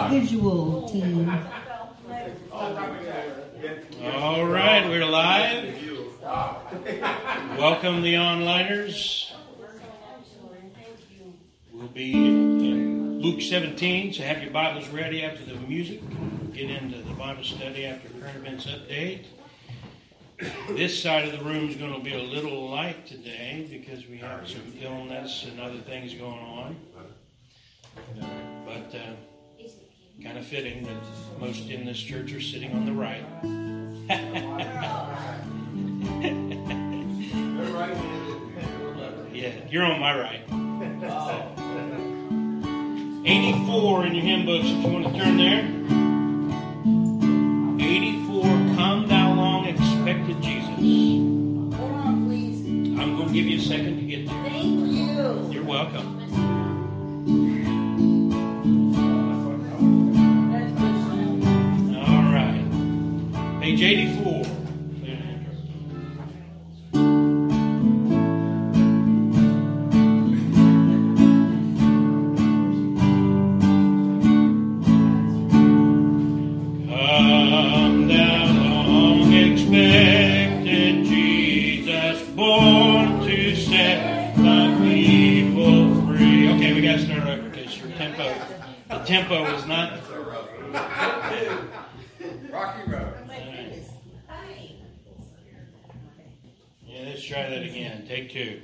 visual team. All right, we're live. Welcome the onliners. We'll be in Luke 17, so have your Bibles ready after the music. Get into the Bible study after current events update. This side of the room is going to be a little light today because we have some illness and other things going on. But kind of fitting that most in this church are sitting on the right. Yeah, you're on my right. 84 in your hymn books if you want to turn there. 84, Come Thou Long Expected Jesus. Hold on, please. I'm going to give you a second to get there. Thank you. You're welcome. All right. Page 84. Tempo is not. Rocky Road. Yeah, let's try that again. Take two.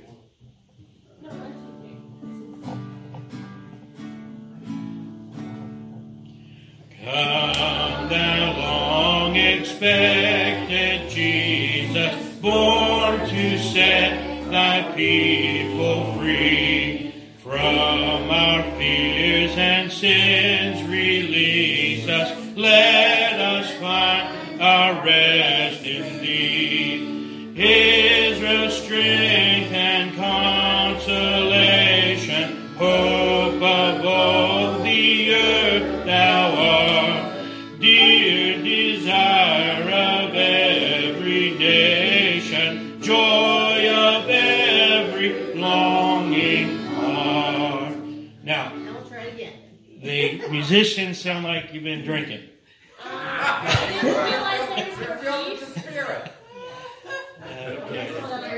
Come thou long expected Jesus, born to set thy people free from our fears and sins, release us. Let us find our rest in thee. Israel's strength and consolation, hope of all the earth, thou art, dear desire of every nation, joy of every longing heart. Now, the musicians sound like you've been drinking. I didn't realize that was You're filled with the Spirit. Okay.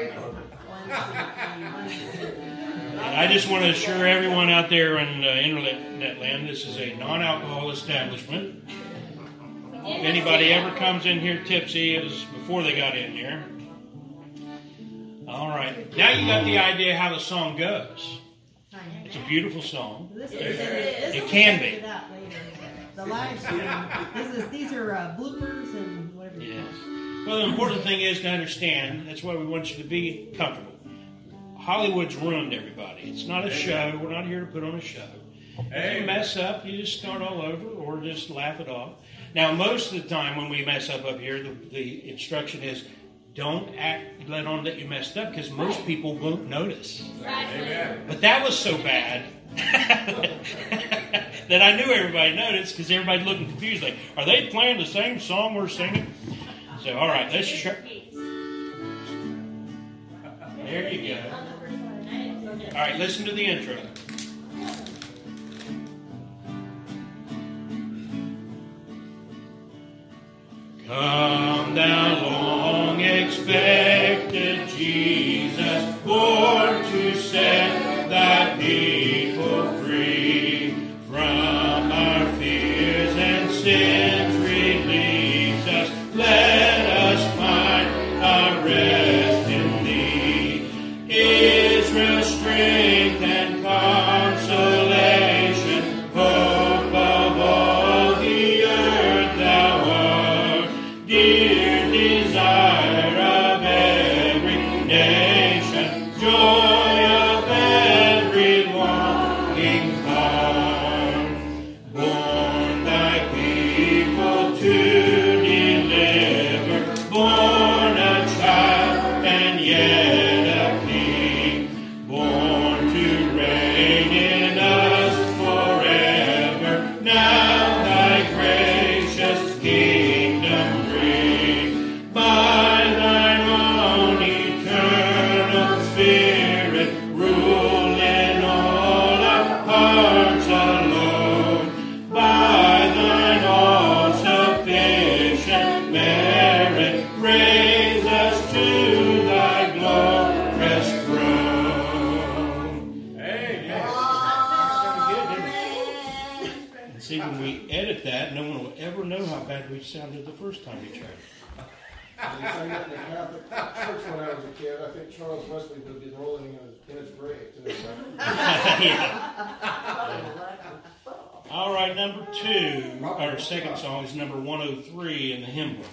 And I just want to assure everyone out there in internet land, this is a non-alcohol establishment. If anybody ever comes in here tipsy, it was before they got in here. All right. Now you got the idea how the song goes. It's a beautiful song. It can be. The live stream. These are bloopers and whatever. Yes. Well, the important thing is to understand. That's why we want you to be comfortable. Hollywood's ruined everybody. It's not a show. We're not here to put on a show. If you mess up, you just start all over or just laugh it off. Now, most of the time when we mess up here, the instruction is don't let on that you messed up because most people won't notice. Amen. But that was so bad that I knew everybody noticed because everybody's looking confused. Like, are they playing the same song we're singing? So, all right, let's try. There you go. All right, listen to the intro. Come thou long expected Jesus, born to set thy people free from our fears and sins, release us. Let us find our rest in thee. Israel's strength and consolation, hope of all the earth, thou art, dear desire. See, when we edit that, no one will ever know how bad we sounded the first time we tried. They sang it in the Catholic church when I was a kid. I think Charles Wesley would be rolling in his grave today. All right, number 2, our second song is number 103 in the hymn book.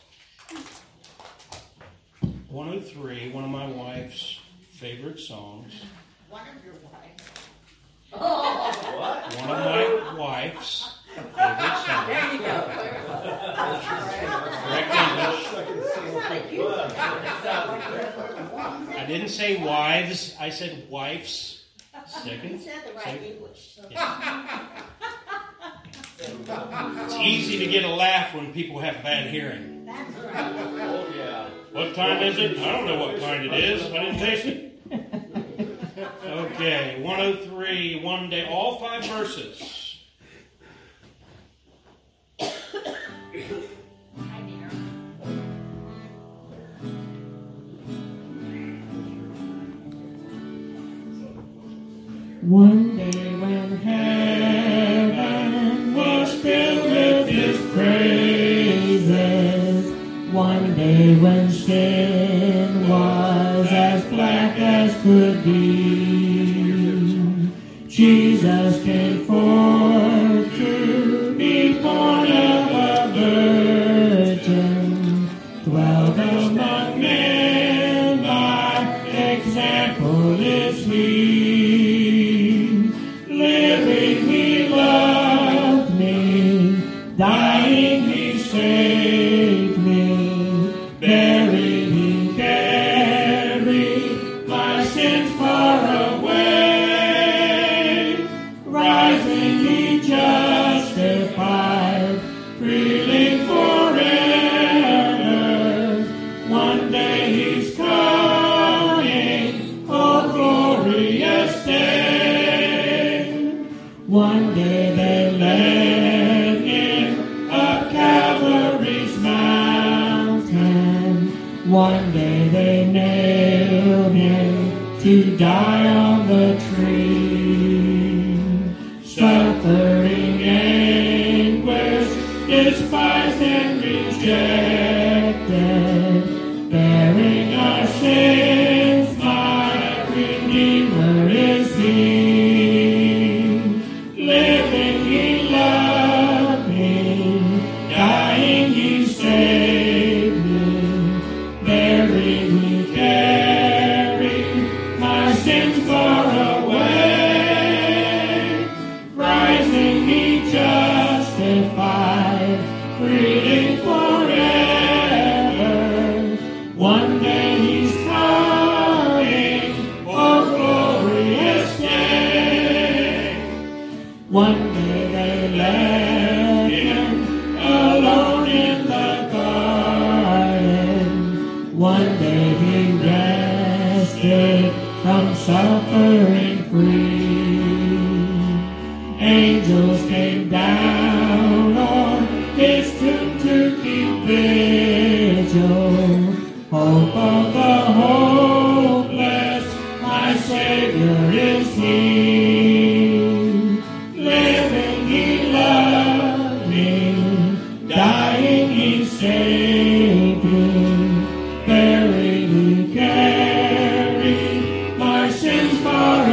103, one of my wife's favorite songs. One of your wives. One of my wife's favorite songs. There you go. Correct English. I didn't say wives, I said wife's. Second. You said the right English. It's easy to get a laugh when people have bad hearing. That's right. Oh, yeah. What kind is it? I don't know what kind it is. I didn't taste it. Okay, 103, one day, all 5 verses. Hi, dear. One day when heaven was filled with His praises, one day when sin was as black as could be, Jesus came forth to be born of a virgin, dwelled among men, by example is He. Living, He loved me. Dying, He saved me. Buried, He carried my sins far away. Rising, He justified. Freely forever. One day He's coming. Oh, glorious day. One day they led Him up Calvary's mountain. One day they nailed Him to die on the tree. Suffering anguish, despised and rejected, bearing our sins, my Redeemer is He. Living, He loved me. Dying, He saved me. Buried, He carried my sins far away. Rising, He justified. Freely forever. One day He's coming. Oh, glorious day. One day they left Him alone in the garden. One day He rested from suffering free. Angels came down on His tomb to keep vigil. Hope of the hopeless, my Savior is He. Living, He loved me. Dying, He saved me. Buried, He carried my sins far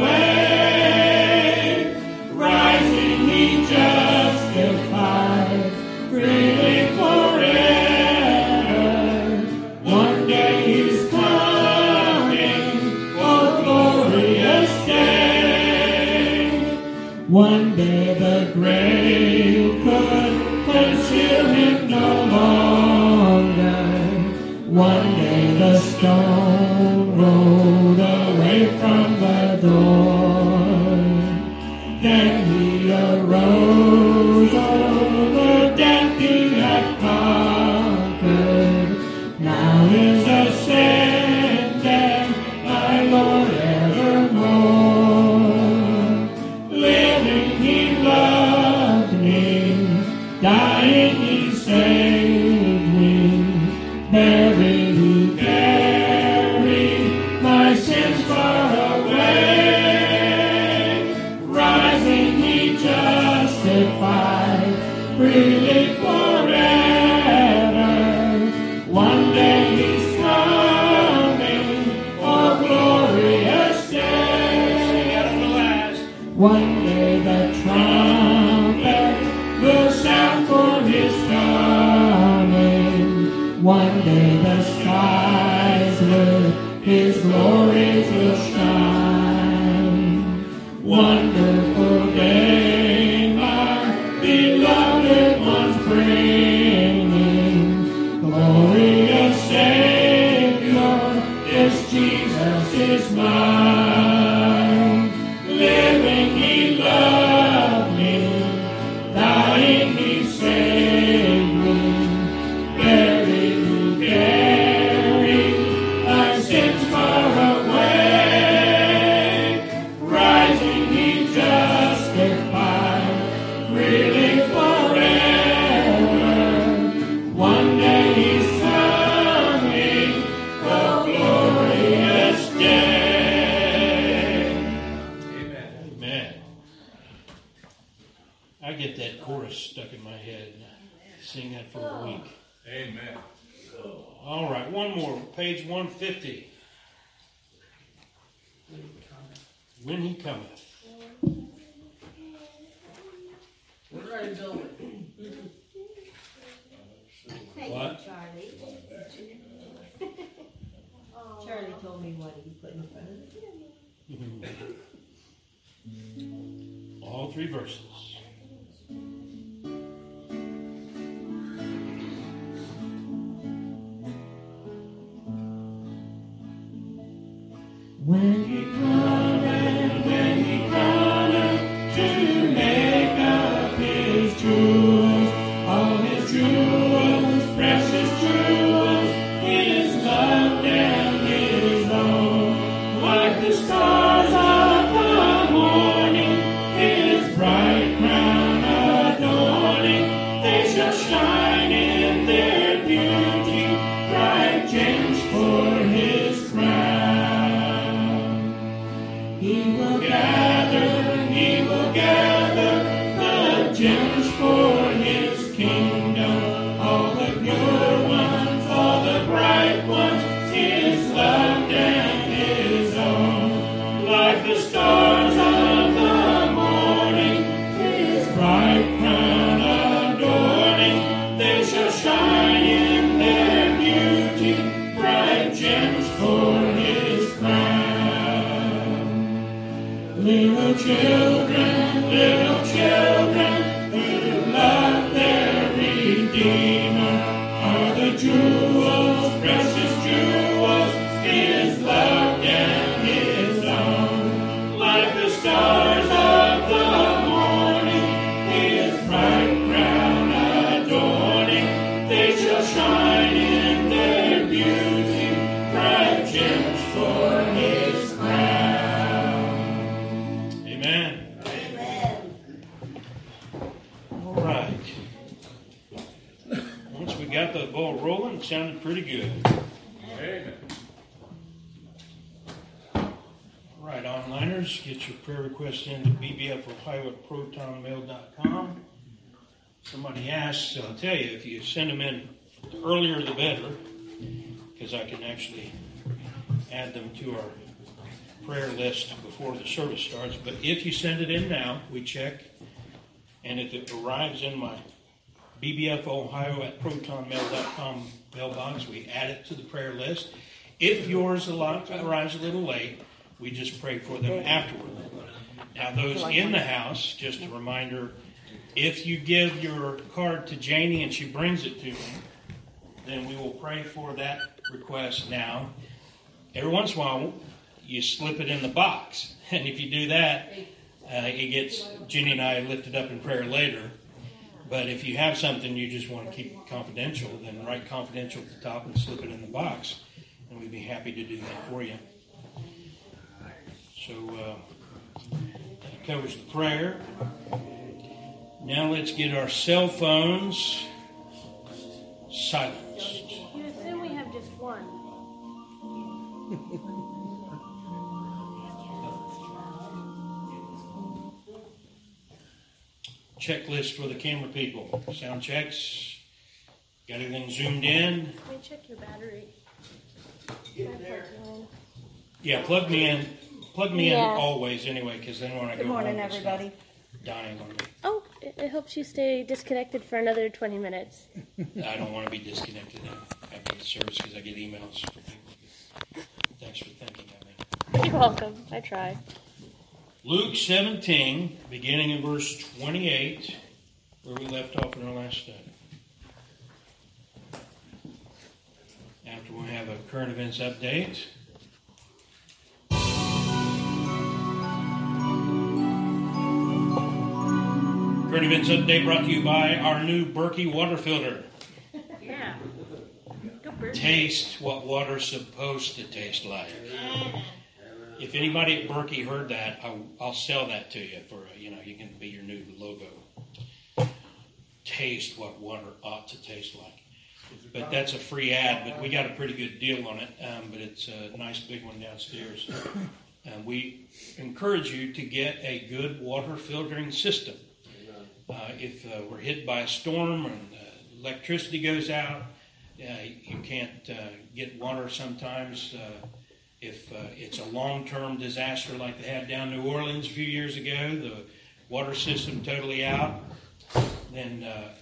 away. Rising, He justified. Freely forever. One day He's coming. Oh, glorious day. One day the grave could conceal Him no longer. One day the stone rolled away from the door. Then He arose, over death He had conquered. Now is ascended, my Lord evermore. Living, He loved me. Dying, He saved me. Buried, He carried my sins far away. Rising, He justified. freely forever. One day he's coming, oh glorious day. Sing out on the last. One day the trumpet will sound for his coming. One day the skies with his glories will shine. Wonderful day, my beloved ones bringing. Glorious Savior, this Jesus is mine. Living he loved me, dying he saved me, buried he carried my sins far away, rising he justified, freely forever. One day he's coming, the glorious day. Amen. I get that chorus stuck in my head. Sing that for a week. Amen. All right, one more. Page 150. When he cometh. We're ready, Bill. Thank What? you, Charlie. Charlie told me what he put in front of it. All three verses. When he cometh to make up his jewels, all his jewels, precious jewels, his loved and his own. Like the stars of the morning, his bright crown adorning, they shall shine in their beauty, bright gems for his crown. He will gather the gems for his kingdom, all the pure ones, all the bright ones, his loved and his own. Like the stars of the morning, his bright crown adorning, they shall shine in their beauty, bright gems for his crown. Little children who love their Redeemer are the jewels, precious jewels, his loved and his own. Like the stars of the morning, his bright crown adorning, they shall shine in their beauty, bright gems for his crown. Amen. Amen. All right. Once we got the ball rolling, it sounded pretty good. Amen. All right, onliners, get your prayer requests in to bbfohio@protonmail.com. Somebody asked, I'll tell you, if you send them in earlier the better, because I can actually add them to our prayer list before the service starts. But if you send it in now, we check, and if it arrives in my bbfohio@protonmail.com mailbox, we add it to the prayer list. If yours arrives a little late, we just pray for them afterward. Now, those in the house, just a reminder, if you give your card to Janie and she brings it to me, then we will pray for that request now. Every once in a while, you slip it in the box. And if you do that, it gets Jenny and I lifted up in prayer later. But if you have something you just want to keep confidential, then write confidential at the top and slip it in the box. And we'd be happy to do that for you. So that covers the prayer. Now let's get our cell phones silenced. You assume we have just one. checklist for the camera people. Sound checks. Got everything zoomed in. Let me check your battery. Getting there. Yeah, plug me in. Plug me in Yeah. always anyway, because then when I Good go morning, home, it's not everybody. dying on me. Oh, it helps you stay disconnected for another 20 minutes. I don't want to be disconnected after the service because I get emails from people. Thanks for thinking of me. You're welcome. I try. Luke 17, beginning in verse 28, where we left off in our last study. After we have a current events update. Current events update brought to you by our new Berkey water filter. Yeah. Go Berkey. Taste what water's supposed to taste like. If anybody at Berkey heard that, I'll sell that to you for you can be your new logo. Taste what water ought to taste like. But that's a free ad, but we got a pretty good deal on it. But it's a nice big one downstairs. We encourage you to get a good water filtering system. If we're hit by a storm and electricity goes out, you can't get water sometimes. If it's a long-term disaster like they had down in New Orleans a few years ago, the water system totally out, then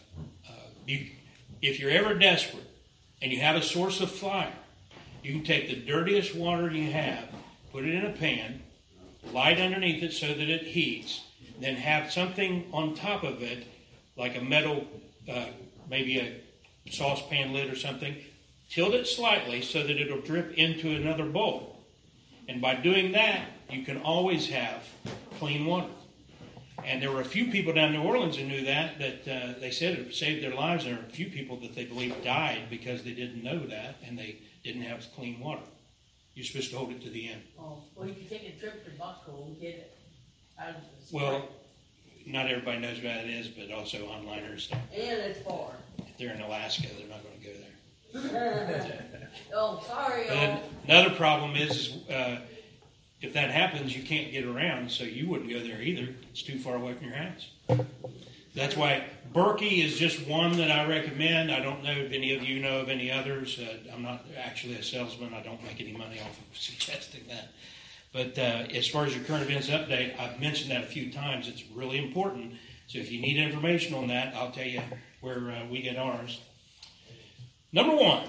if you're ever desperate and you have a source of fire, you can take the dirtiest water you have, put it in a pan, light underneath it so that it heats, then have something on top of it, like a metal, maybe a saucepan lid or something, tilt it slightly so that it'll drip into another bowl. And by doing that, you can always have clean water. And there were a few people down in New Orleans who knew that they said it saved their lives. There were a few people that they believe died because they didn't know that and they didn't have clean water. You're supposed to hold it to the end. Oh, well, you can take a trip to Buckle and get it out of the spring. Well, not everybody knows what it is, but also onliners don't. And it's far. If they're in Alaska, they're not going to go there. Oh, sorry, But y'all. another problem is if that happens, you can't get around, so you wouldn't go there either. It's too far away from your house. That's why Berkey is just one that I recommend. I don't know if any of you know of any others. I'm not actually a salesman. I don't make any money off of suggesting that. But as far as your current events update, I've mentioned that a few times. It's really important. So if you need information on that, I'll tell you where we get ours. Number one,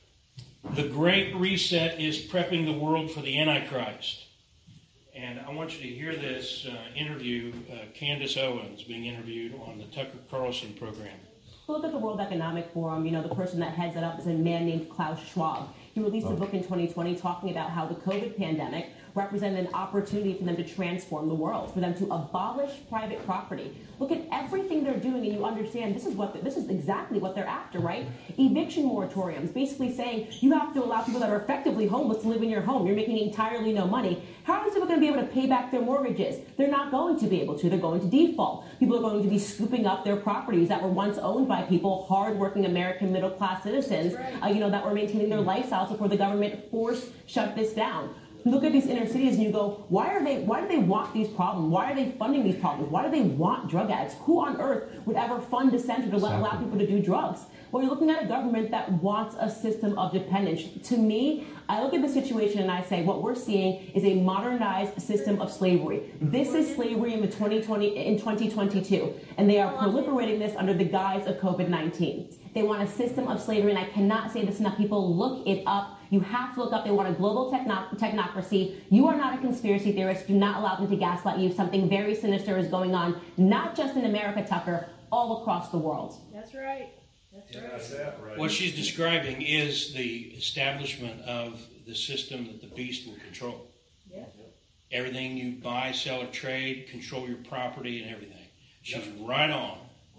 the Great Reset is prepping the world for the Antichrist. And I want you to hear this interview, Candace Owens being interviewed on the Tucker Carlson program. Look at the World Economic Forum. The person that heads it up is a man named Klaus Schwab. He released a book in 2020 talking about how the COVID pandemic represented an opportunity for them to transform the world, for them to abolish private property. Look at everything they're doing, and you understand this is exactly what they're after, right? Eviction moratoriums, basically saying you have to allow people that are effectively homeless to live in your home. You're making entirely no money. How are these people going to be able to pay back their mortgages? They're not going to be able to. They're going to default. People are going to be scooping up their properties that were once owned by people, hardworking American middle-class citizens, that were maintaining their lifestyles before the government shut this down. Look at these inner cities and you go, why do they want these problems? Why are they funding these problems? Why do they want drug addicts? Who on earth would ever fund a center to allow people to do drugs? Well, you're looking at a government that wants a system of dependence. To me, I look at the situation and I say what we're seeing is a modernized system of slavery. This is slavery in 2022, and they are proliferating this under the guise of COVID-19. They want a system of slavery, and I cannot say this enough. People, look it up. You have to look up. They want a global technocracy. You are not a conspiracy theorist. Do not allow them to gaslight you. Something very sinister is going on, not just in America, Tucker, all across the world. That's right. That's that, right? What she's describing is the establishment of the system that the beast will control. Yeah. Everything you buy, sell, or trade, control your property and everything. She's right on.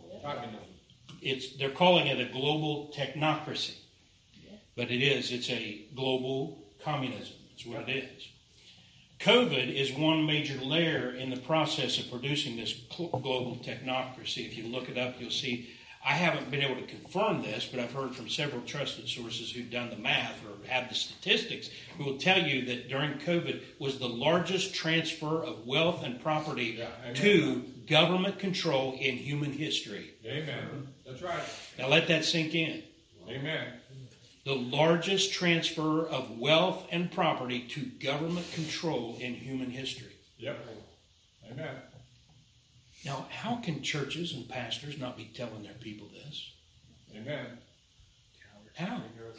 They're calling it a global technocracy. But it's a global communism. That's what it is. COVID is one major layer in the process of producing this global technocracy. If you look it up, you'll see. I haven't been able to confirm this, but I've heard from several trusted sources who've done the math or have the statistics who will tell you that during COVID was the largest transfer of wealth and property to government control in human history. Amen. That's right. Now let that sink in. Amen. The largest transfer of wealth and property to government control in human history. Yep. Amen. Now, how can churches and pastors not be telling their people this? Amen. How?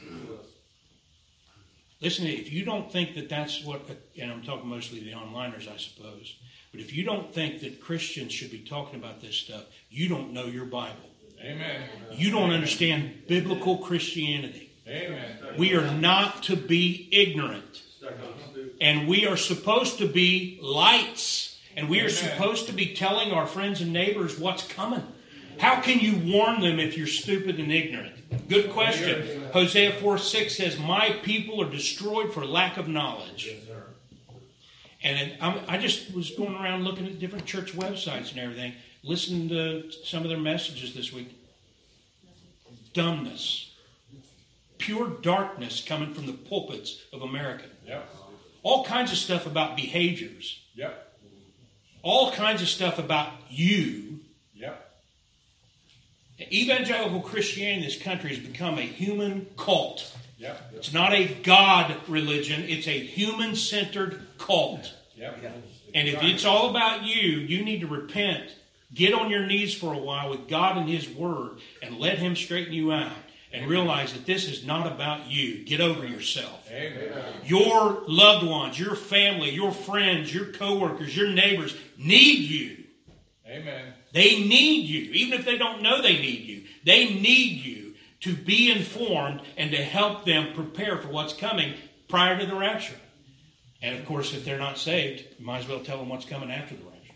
Listen, if you don't think that that's what, and I'm talking mostly the onliners, I suppose, but if you don't think that Christians should be talking about this stuff, you don't know your Bible. Amen. You don't understand biblical Christianity. Amen. We are not to be ignorant. And we are supposed to be lights. And we are supposed to be telling our friends and neighbors what's coming. How can you warn them if you're stupid and ignorant? Good question. Hosea 4:6 says, "My people are destroyed for lack of knowledge." And I just was going around looking at different church websites and everything, listening to some of their messages this week. Dumbness. Pure darkness coming from the pulpits of America. Yep. All kinds of stuff about behaviors. Yep. All kinds of stuff about you. Yep. Evangelical Christianity in this country has become a human cult. Yep. It's not a God religion. It's a human-centered cult. Yep. And if it's all about you, you need to repent. Get on your knees for a while with God and His Word and let Him straighten you out. And realize that this is not about you. Get over yourself. Amen. Your loved ones, your family, your friends, your coworkers, your neighbors need you. Amen. They need you. Even if they don't know they need you, they need you to be informed and to help them prepare for what's coming prior to the rapture. And of course, if they're not saved, you might as well tell them what's coming after the rapture.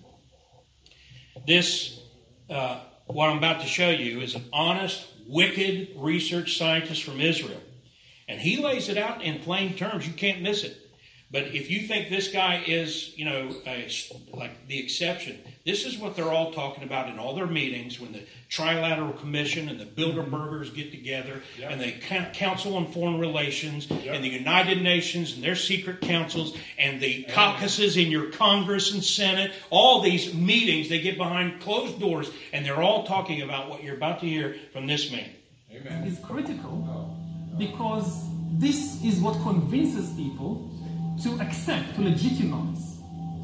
This, what I'm about to show you, is an honest, wicked research scientist from Israel. And he lays it out in plain terms. You can't miss it. But if you think this guy is, like the exception, this is what they're all talking about in all their meetings when the Trilateral Commission and the Bilderbergers get together and the Council on Foreign Relations and the United Nations and their secret councils and the caucuses in your Congress and Senate. All these meetings, they get behind closed doors and they're all talking about what you're about to hear from this man. Amen. Is critical because this is what convinces people to accept, to legitimize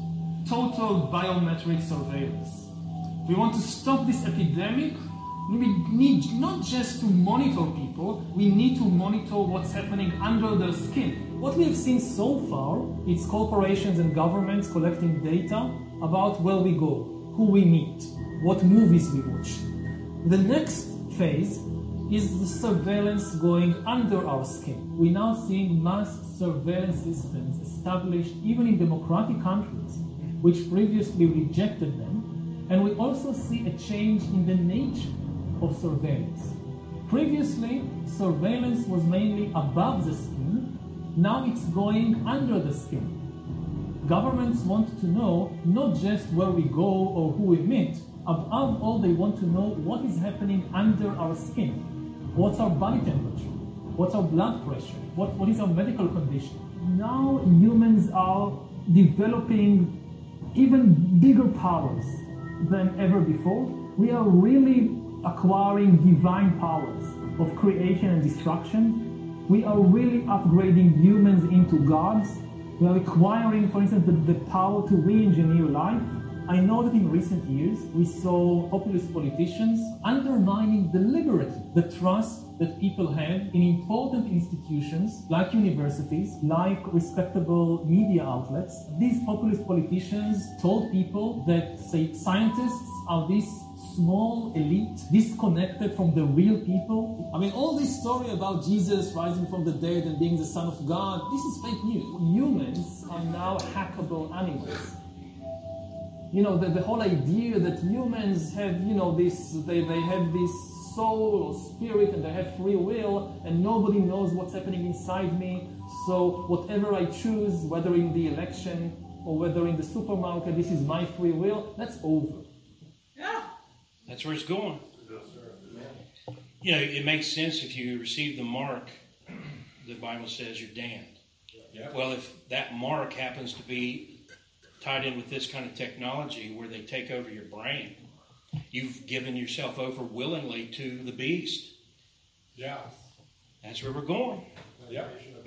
total biometric surveillance. We want to stop this epidemic. We need not just to monitor people, we need to monitor what's happening under their skin. What we have seen so far is corporations and governments collecting data about where we go, who we meet, what movies we watch. The next phase is the surveillance going under our skin. We're now seeing mass surveillance systems established even in democratic countries, which previously rejected them. And we also see a change in the nature of surveillance. Previously, surveillance was mainly above the skin. Now it's going under the skin. Governments want to know not just where we go or who we meet. Above all, they want to know what is happening under our skin. What's our body temperature? What's our blood pressure? What is our medical condition? Now humans are developing even bigger powers than ever before. We are really acquiring divine powers of creation and destruction. We are really upgrading humans into gods. We are acquiring, for instance, the power to re-engineer life. I know that in recent years we saw populist politicians undermining deliberately the trust that people have in important institutions like universities, like respectable media outlets. These populist politicians told people that, say, scientists are this small elite, disconnected from the real people. I mean, all this story about Jesus rising from the dead and being the Son of God, this is fake news. Humans are now hackable animals. You know, the whole idea that humans have, this, they have this soul or spirit and they have free will and nobody knows what's happening inside me. So whatever I choose, whether in the election or whether in the supermarket, this is my free will, that's over. Yeah. That's where it's going. It makes sense if you receive the mark, the Bible says you're damned. Yeah. Well, if that mark happens to be tied in with this kind of technology where they take over your brain, you've given yourself over willingly to the beast. Yeah. That's where we're going. Yeah.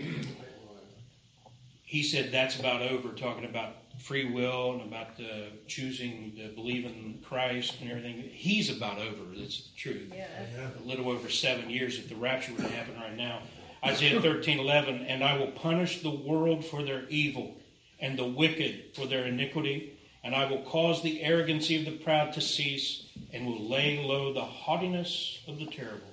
He said that's about over, talking about free will and about choosing to believe in Christ and everything. He's about over. That's the truth. A little over 7 years if the rapture would happen right now. Isaiah 13:11, and I will punish the world for their evil and the wicked for their iniquity, and I will cause the arrogancy of the proud to cease and will lay low the haughtiness of the terrible.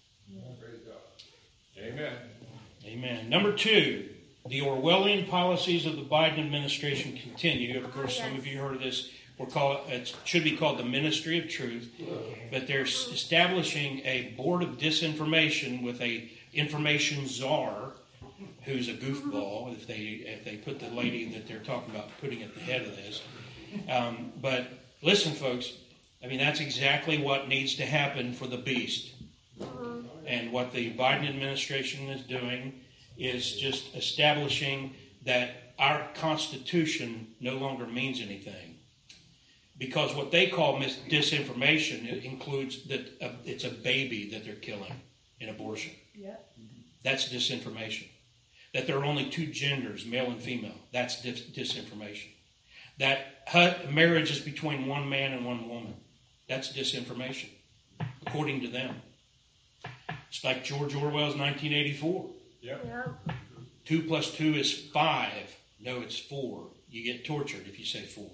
Amen. Amen. Number 2, the Orwellian policies of the Biden administration continue. Of course, some of you heard of this. It should be called the Ministry of Truth, but they're establishing a board of disinformation with a information czar who's a goofball. If they put the lady that they're talking about putting at the head of this, but listen, folks. I mean, that's exactly what needs to happen for the beast. And what the Biden administration is doing is just establishing that our Constitution no longer means anything. Because what they call disinformation, it includes that it's a baby that they're killing in abortion. That's disinformation. That there are only 2 genders, male and female. That's disinformation. That marriage is between one man and one woman. That's disinformation, according to them. It's like George Orwell's 1984. Yep. 2 plus 2 is 5. No, it's 4. You get tortured if you say 4.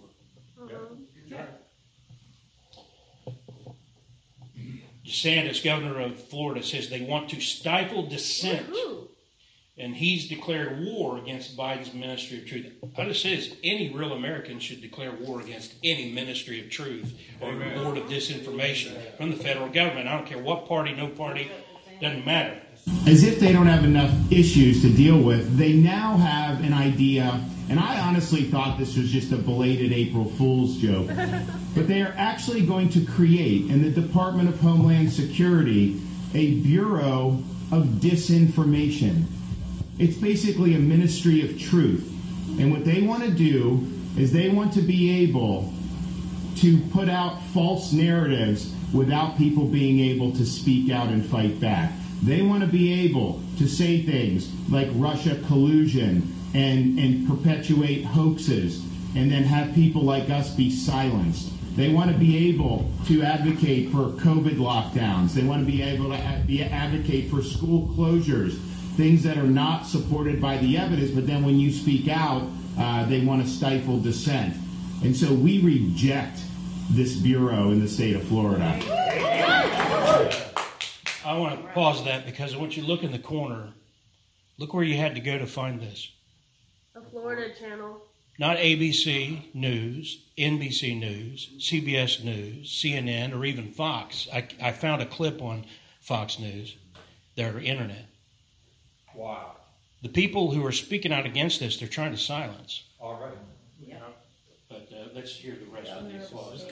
DeSantis, governor of Florida, says they want to stifle dissent. And he's declared war against Biden's Ministry of Truth. I just say this, any real American should declare war against any Ministry of Truth or board of disinformation from the federal government. I don't care what party, no party, doesn't matter. As if they don't have enough issues to deal with, they now have an idea, and I honestly thought this was just a belated April Fool's joke, but they are actually going to create in the Department of Homeland Security a Bureau of Disinformation. It's basically a Ministry of Truth. And what they want to do is they want to be able to put out false narratives without people being able to speak out and fight back. They want to be able to say things like Russia collusion and perpetuate hoaxes and then have people like us be silenced. They want to be able to advocate for COVID lockdowns. They want to be able to advocate for school closures, things that are not supported by the evidence, but then when you speak out, they want to stifle dissent. And so we reject this bureau in the state of Florida. I want to pause that because I want you to look in the corner. Look where you had to go to find this. A Florida channel. Not ABC News, NBC News, CBS News, CNN, or even Fox. I found a clip on Fox News, their internet. Wow. The people who are speaking out against this, they're trying to silence. Already. Yeah. But let's hear the rest of the applause.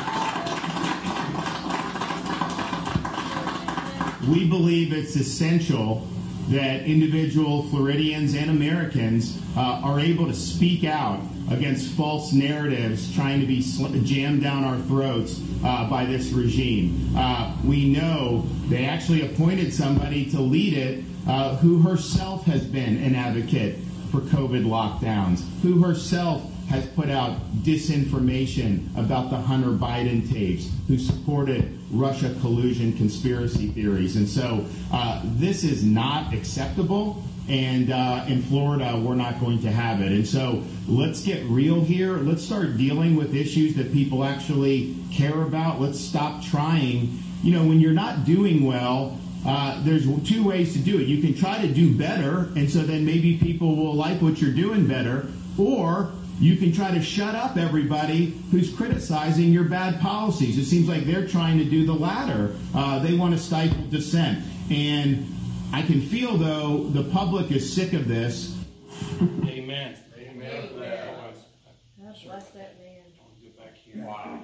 We believe it's essential that individual Floridians and Americans are able to speak out against false narratives trying to be jammed down our throats by this regime. We know they actually appointed somebody to lead it who herself has been an advocate for COVID lockdowns, who herself has put out disinformation about the Hunter Biden tapes, who supported Russia collusion conspiracy theories. And so this is not acceptable, and in Florida, we're not going to have it. And so let's get real here. Let's start dealing with issues that people actually care about. Let's stop trying. You know, when you're not doing well, there's 2 ways to do it. You can try to do better, and so then maybe people will like what you're doing better, or you can try to shut up everybody who's criticizing your bad policies. It seems like they're trying to do the latter. They want to stifle dissent. And I can feel, though, the public is sick of this. Amen. Amen. God bless that man. Go back here. Wow.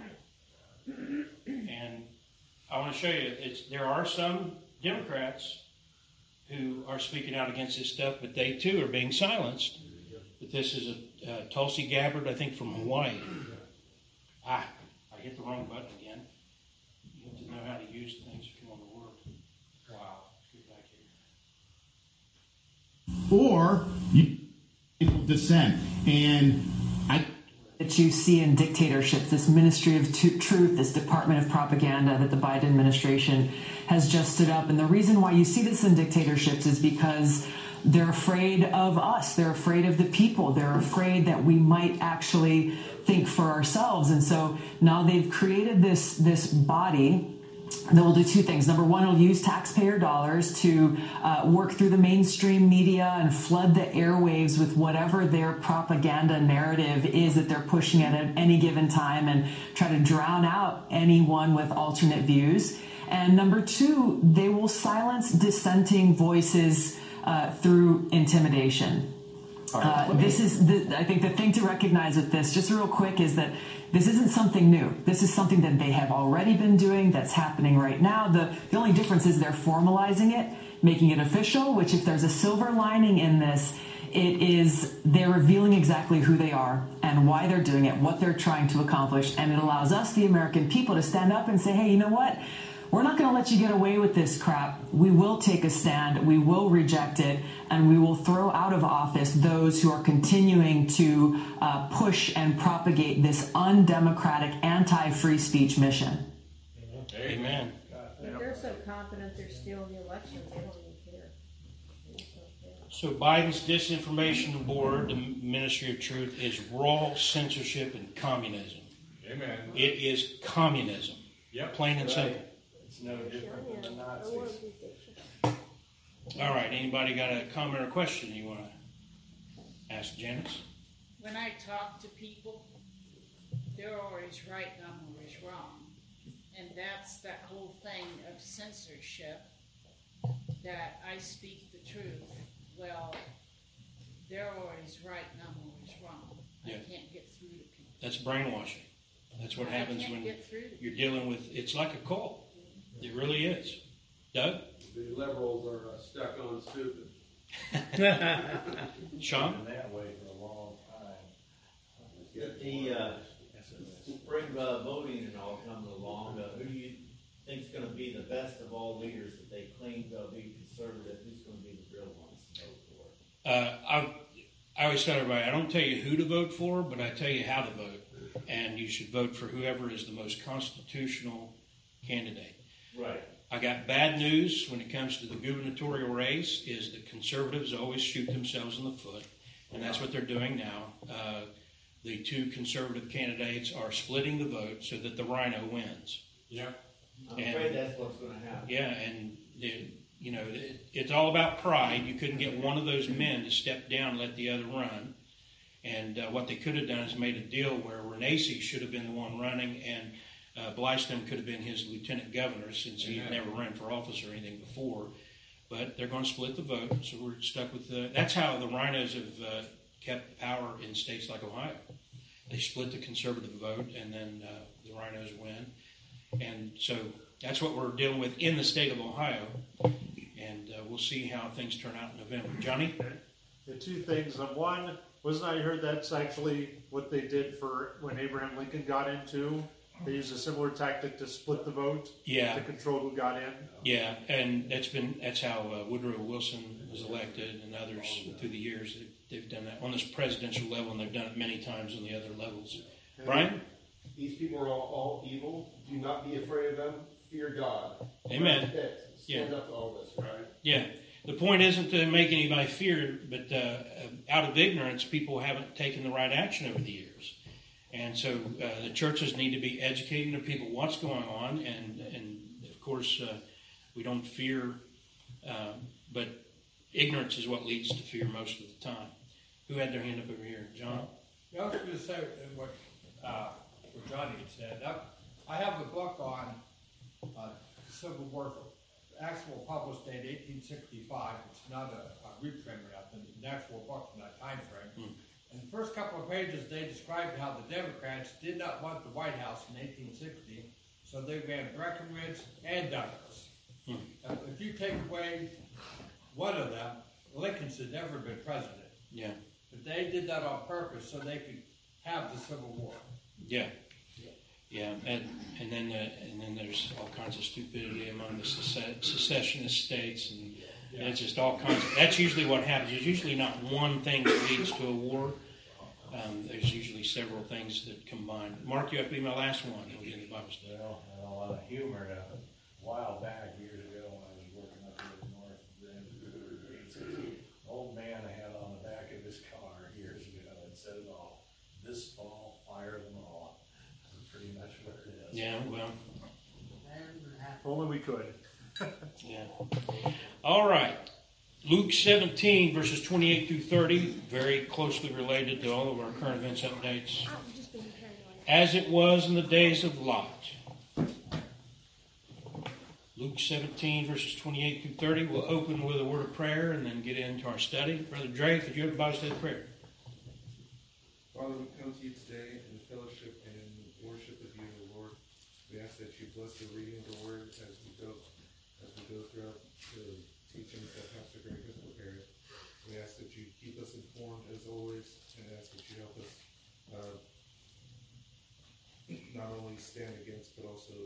And I want to show you, there are some Democrats who are speaking out against this stuff, but they too are being silenced. But this is a Tulsi Gabbard, I think, from Hawaii. I hit the wrong button again. You have to know how to use things if you want to work. Wow. Get back here. Or you dissent. And that you see in dictatorships, this Ministry of Truth, this Department of Propaganda that the Biden administration has just stood up. And the reason why you see this in dictatorships is because they're afraid of us. They're afraid of the people. They're afraid that we might actually think for ourselves. And so now they've created this body that will do two things. Number one, it'll use taxpayer dollars to work through the mainstream media and flood the airwaves with whatever their propaganda narrative is that they're pushing at any given time and try to drown out anyone with alternate views. And number two, they will silence dissenting voices through intimidation. I think the thing to recognize with this, just real quick, is that this isn't something new. This is something that they have already been doing, that's happening right now. The only difference is they're formalizing it, making it official, which if there's a silver lining in this, it is they're revealing exactly who they are and why they're doing it, what they're trying to accomplish, and it allows us, the American people, to stand up and say, hey, you know what? We're not going to let you get away with this crap. We will take a stand. We will reject it. And we will throw out of office those who are continuing to push and propagate this undemocratic anti-free speech mission. Amen. They're so confident they're still in the elections, they don't even care. So Biden's disinformation board, the Ministry of Truth, is raw censorship and communism. Amen. It is communism. Yep. Plain and simple. It's no different than the Nazis. All right. Anybody got a comment or question you want to ask Janice? When I talk to people, they're always right and I'm always wrong. And that's that whole thing of censorship, that I speak the truth. Well, they're always right and I'm always wrong. Yeah. I can't get through to people. That's brainwashing. That's what happens when you're dealing with, it's like a cult. It really is. Doug? The liberals are stuck on stupid. Sean? Been that way for a long time. The spring voting and all coming along, who do you think is going to be the best of all leaders that they claim to be conservative? Who's going to be the real ones to vote for? I always tell everybody, I don't tell you who to vote for, but I tell you how to vote. And you should vote for whoever is the most constitutional candidate. Right. I got bad news when it comes to the gubernatorial race is that conservatives always shoot themselves in the foot, and that's what they're doing now. The two conservative candidates are splitting the vote so that the rhino wins. Yeah. I'm afraid that's what's going to happen. Yeah, and it's all about pride. You couldn't get one of those men to step down and let the other run. And what they could have done is made a deal where Renacci should have been the one running, and Blystone could have been his lieutenant governor since he had never run for office or anything before. But they're going to split the vote, so we're stuck with that's how the rhinos have kept power in states like Ohio. They split the conservative vote, and then the rhinos win. And so that's what we're dealing with in the state of Ohio. And we'll see how things turn out in November. Johnny? The two things. One, wasn't I heard that's actually what they did for when Abraham Lincoln got into? They used a similar tactic to split the vote. Yeah. To control who got in. Yeah, and that's how Woodrow Wilson was elected, and others through the years. They've done that on this presidential level, and they've done it many times on the other levels. And Brian? These people are all evil. Do not be afraid of them. Fear God. Amen. Stand up to all this, right? Yeah. The point isn't to make anybody fear, but out of ignorance, people haven't taken the right action over the years. And so the churches need to be educating the people what's going on. And of course, we don't fear, but ignorance is what leads to fear most of the time. Who had their hand up over here? John? I was going to say what Johnny had said. I have a book on Civil War, actual published date 1865. It's not a reprint or nothing. It's an actual book from that time frame. In the first couple of pages, they described how the Democrats did not want the White House in 1860, so they ran Breckinridge and Douglas. If you take away one of them, Lincoln's had never been president. Yeah. But they did that on purpose so they could have the Civil War. Yeah. Yeah, and then there's all kinds of stupidity among the secessionist states, and it's just all kinds of, that's usually what happens. There's usually not one thing that leads to a war. There's usually several things that combine. Mark, you have to be my last one in the Bible study. Well, a lot of humor. A while back, years ago, when I was working up here in North Bend, an old man had on the back of his car years ago and said it all, "This fall, fire them all." That's pretty much what it is. Yeah, well. Only we could. Yeah. All right. Luke 17, verses 28 through 30, very closely related to all of our current events updates. As it was in the days of Lot. Luke 17, verses 28 through 30. We'll open with a word of prayer and then get into our study. Brother Drake, would you have a Bible study prayer? Father, we come to you today in fellowship and worship of you, Lord. We ask that you bless the reading of the word as we go throughout the teachings that Pastor Greg has prepared. We ask that you keep us informed as always, and ask that you help us not only stand against, but also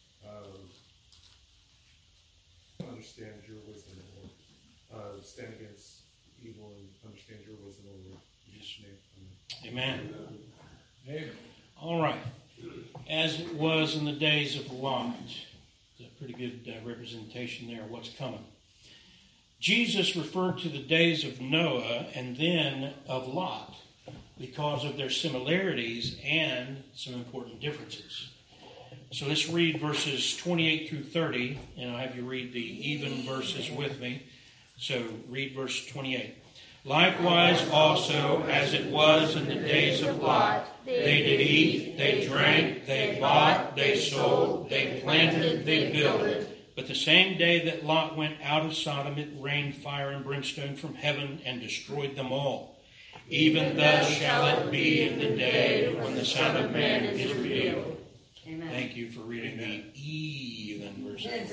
understand your wisdom, Lord. Stand against evil and understand your wisdom, Lord. In Jesus' name, Amen. Amen. All right. As it was in the days of Lot. It's a pretty good representation there of what's coming. Jesus referred to the days of Noah and then of Lot because of their similarities and some important differences. So let's read verses 28 through 30, and I'll have you read the even verses with me. So read verse 28. Likewise also, as it was in the days of Lot, they did eat, they drank, they bought, they sold, they planted, they builded. But the same day that Lot went out of Sodom, it rained fire and brimstone from heaven and destroyed them all. Even thus shall it be in the day when the Son of Man is revealed. Amen. Thank you for reading the even verses.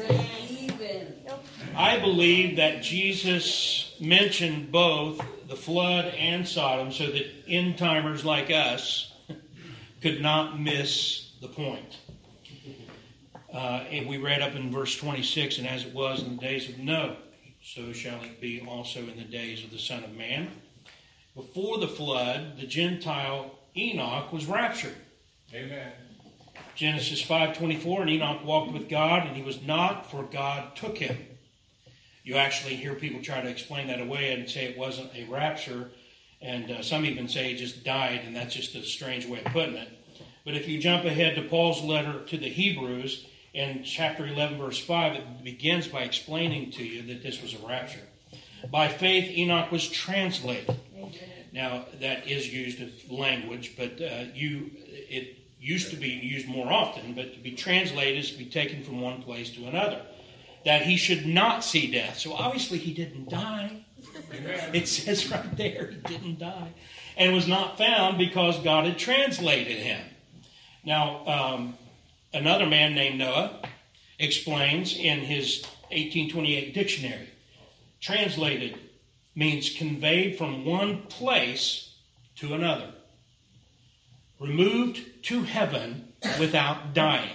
I believe that Jesus mentioned both the flood and Sodom so that end-timers like us could not miss the point. And we read up in verse 26, and as it was in the days of Noah, so shall it be also in the days of the Son of Man. Before the flood, the Gentile Enoch was raptured. Amen. Genesis 5:24, and Enoch walked with God, and he was not, for God took him. You actually hear people try to explain that away and say it wasn't a rapture, and some even say he just died, and that's just a strange way of putting it. But if you jump ahead to Paul's letter to the Hebrews, in chapter 11, verse 5, it begins by explaining to you that this was a rapture. By faith, Enoch was translated. Now, that is used as language, but it used to be used more often, but to be translated is to be taken from one place to another. That he should not see death. So obviously he didn't die. It says right there he didn't die. And was not found because God had translated him. Now, another man named Noah explains in his 1828 dictionary, translated means conveyed from one place to another. Removed to heaven without dying.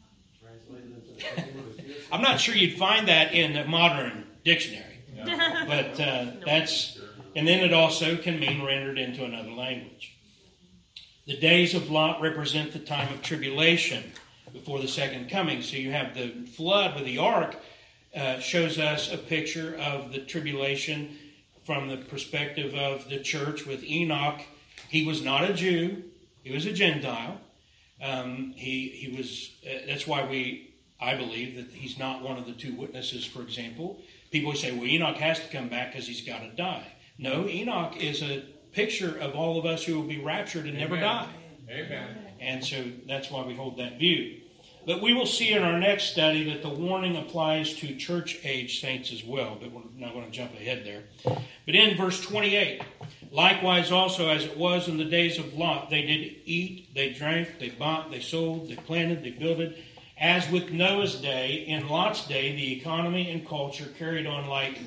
I'm not sure you'd find that in a modern dictionary. But that's, and then it also can mean rendered into another language. The days of Lot represent the time of tribulation before the second coming. So you have the flood with the ark shows us a picture of the tribulation from the perspective of the church with Enoch. He was not a Jew. He was a Gentile. He was. That's why I believe that he's not one of the two witnesses, for example. People say, well, Enoch has to come back because he's got to die. No, Enoch is a picture of all of us who will be raptured and never die. Amen. And so that's why we hold that view. But we will see in our next study that the warning applies to church-age saints as well. But we're not going to jump ahead there. But in verse 28, likewise also as it was in the days of Lot, they did eat, they drank, they bought, they sold, they planted, they builded. As with Noah's day, in Lot's day, the economy and culture carried on like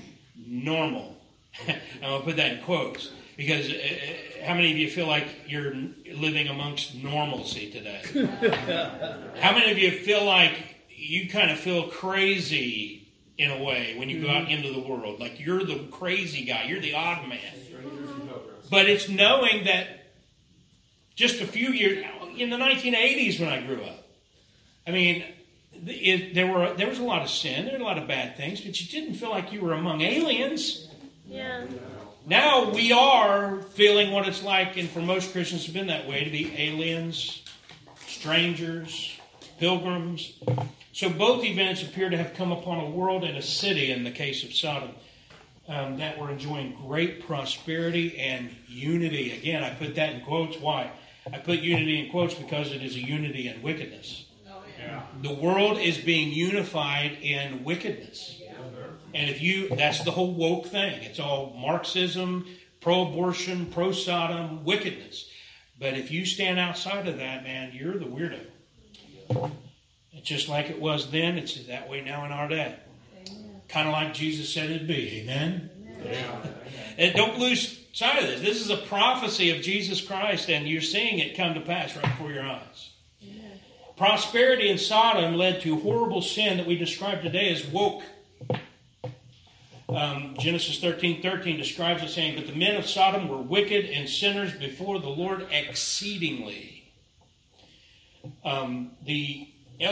normal. I'm going to put that in quotes, because how many of you feel like you're living amongst normalcy today? How many of you feel like you kind of feel crazy in a way when you go out into the world? Like you're the crazy guy, you're the odd man. But it's knowing that just a few years, in the 1980s when I grew up, I mean, there was a lot of sin, there were a lot of bad things, but you didn't feel like you were among aliens. Yeah. Now we are feeling what it's like, and for most Christians have been that way, to be aliens, strangers, pilgrims. So both events appear to have come upon a world and a city, in the case of Sodom, that were enjoying great prosperity and unity. Again, I put that in quotes. Why? I put unity in quotes because it is a unity in wickedness. The world is being unified in wickedness. And that's the whole woke thing. It's all Marxism, pro-abortion, pro-Sodom, wickedness. But if you stand outside of that, man, you're the weirdo. It's just like it was then, it's that way now in our day. Kind of like Jesus said it'd be. Amen? Yeah. And don't lose sight of this. This is a prophecy of Jesus Christ, and you're seeing it come to pass right before your eyes. Prosperity in Sodom led to horrible sin that we describe today as woke. Genesis 13:13 describes it saying, "But the men of Sodom were wicked and sinners before the Lord exceedingly." The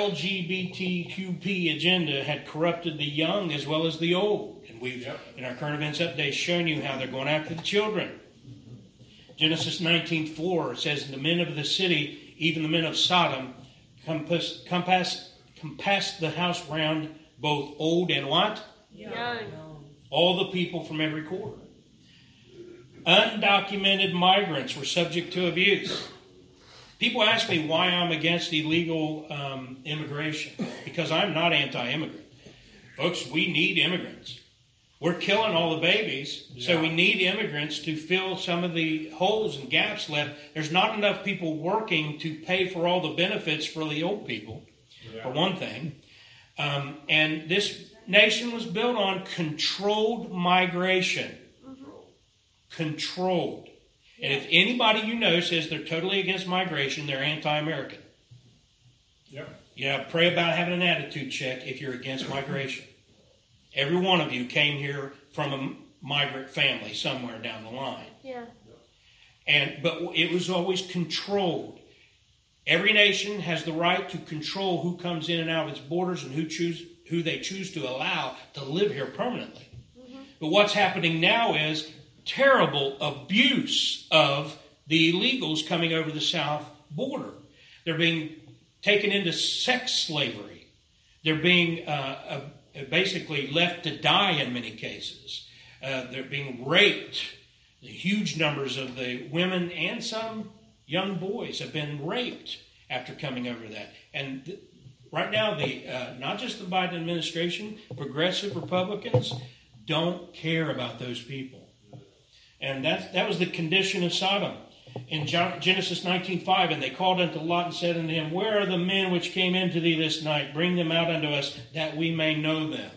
LGBTQP agenda had corrupted the young as well as the old. And we've, in our current events update, shown you how they're going after the children. Genesis 19:4 says, "The men of the city, even the men of Sodom, compassed the house round, both old and" what? Young. All the people from every quarter. Undocumented migrants were subject to abuse. People ask me why I'm against illegal immigration, because I'm not anti-immigrant. Folks, we need immigrants. We're killing all the babies, so we need immigrants to fill some of the holes and gaps left. There's not enough people working to pay for all the benefits for the old people, for one thing. And this nation was built on controlled migration. Controlled. And if anybody you know says they're totally against migration, they're anti-American. Yeah, pray about having an attitude check if you're against migration. Every one of you came here from a migrant family somewhere down the line. Yeah. But it was always controlled. Every nation has the right to control who comes in and out of its borders and who they choose to allow to live here permanently. But what's happening now is terrible abuse of the illegals coming over the south border. They're being taken into sex slavery. They're being basically left to die in many cases. They're being raped. The huge numbers of the women and some young boys have been raped after coming over that. And right now, not just the Biden administration, progressive Republicans don't care about those people. And that was the condition of Sodom. In Genesis 19:5, "And they called unto Lot and said unto him, Where are the men which came into thee this night? Bring them out unto us, that we may know them."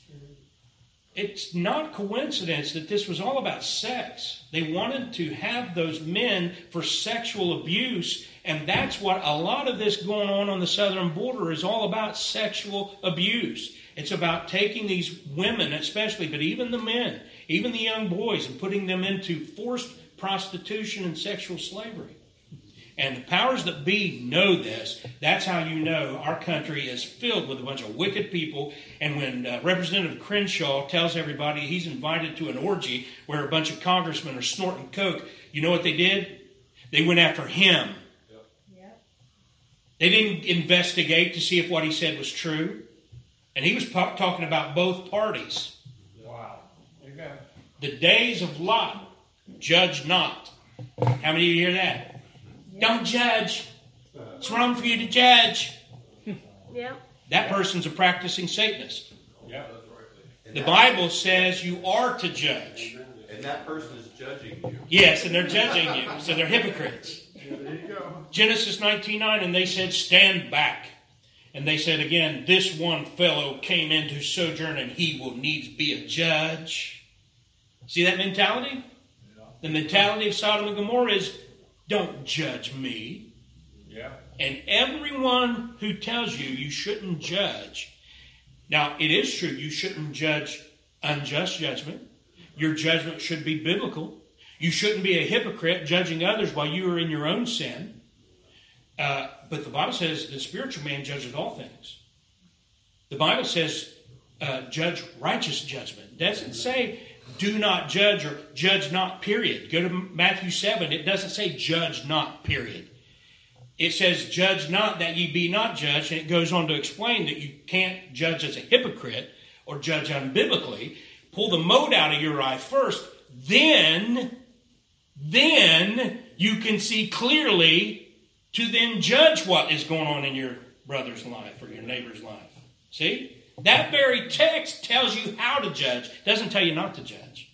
It's not coincidence that this was all about sex. They wanted to have those men for sexual abuse, and that's what a lot of this going on the southern border is all about, sexual abuse. It's about taking these women especially, but even the men, even the young boys, and putting them into forced prostitution and sexual slavery. And the powers that be know this. That's how you know our country is filled with a bunch of wicked people. And when Representative Crenshaw tells everybody he's invited to an orgy where a bunch of congressmen are snorting coke, you know what they did? They went after him. They didn't investigate to see if what he said was true. And he was talking about both parties. Wow. Okay. The days of Lot, judge not. How many of you hear that? Don't judge. It's wrong for you to judge. Yeah. That person's a practicing Satanist. Yeah. The Bible says you are to judge. And that person is judging you. Yes, and they're judging you. So they're hypocrites. There you go. Genesis 19:9, and they said, stand back. And they said again, this one fellow came in to sojourn, and he will needs be a judge. See that mentality? The mentality of Sodom and Gomorrah is, don't judge me. Yeah. And everyone who tells you you shouldn't judge. Now, it is true, you shouldn't judge unjust judgment. Your judgment should be biblical. You shouldn't be a hypocrite judging others while you are in your own sin. But the Bible says the spiritual man judges all things. The Bible says judge righteous judgment. It doesn't say do not judge or judge not, period. Go to Matthew 7. It doesn't say judge not, period. It says judge not that ye be not judged. And it goes on to explain that you can't judge as a hypocrite or judge unbiblically. Pull the mote out of your eye first. Then you can see clearly to then judge what is going on in your brother's life or your neighbor's life. See? That very text tells you how to judge. Doesn't tell you not to judge.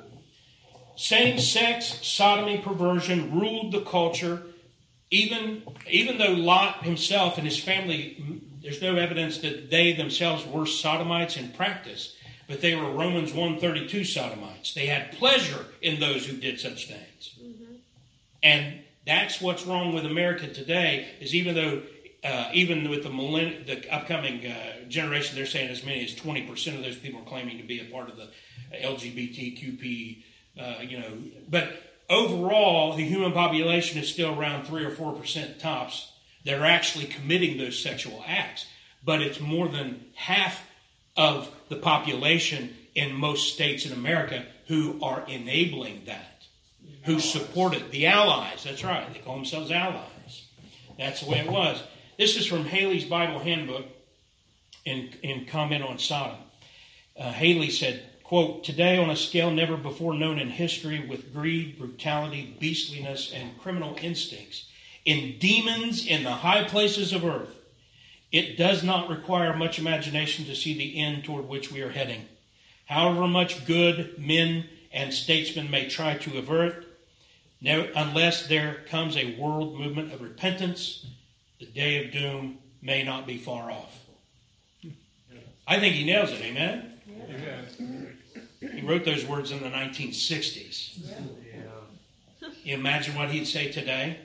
Same-sex sodomy perversion ruled the culture. Even though Lot himself and his family, there's no evidence that they themselves were sodomites in practice, but they were Romans 1:32 sodomites. They had pleasure in those who did such things. Mm-hmm. And that's what's wrong with America today, is even with the upcoming generation, they're saying as many as 20% of those people are claiming to be a part of the LGBTQP, but overall, the human population is still around 3 or 4% tops that are actually committing those sexual acts. But it's more than half of the population in most states in America who are enabling that, who support it. The allies, that's right. They call themselves allies. That's the way it was. This is from Haley's Bible Handbook in comment on Sodom. Haley said, quote, today on a scale never before known in history, with greed, brutality, beastliness, and criminal instincts, in demons in the high places of earth, it does not require much imagination to see the end toward which we are heading. However much good men and statesmen may try to avert, unless there comes a world movement of repentance, the day of doom may not be far off. I think he nails it, amen? Amen. He wrote those words in the 1960s. You imagine what he'd say today?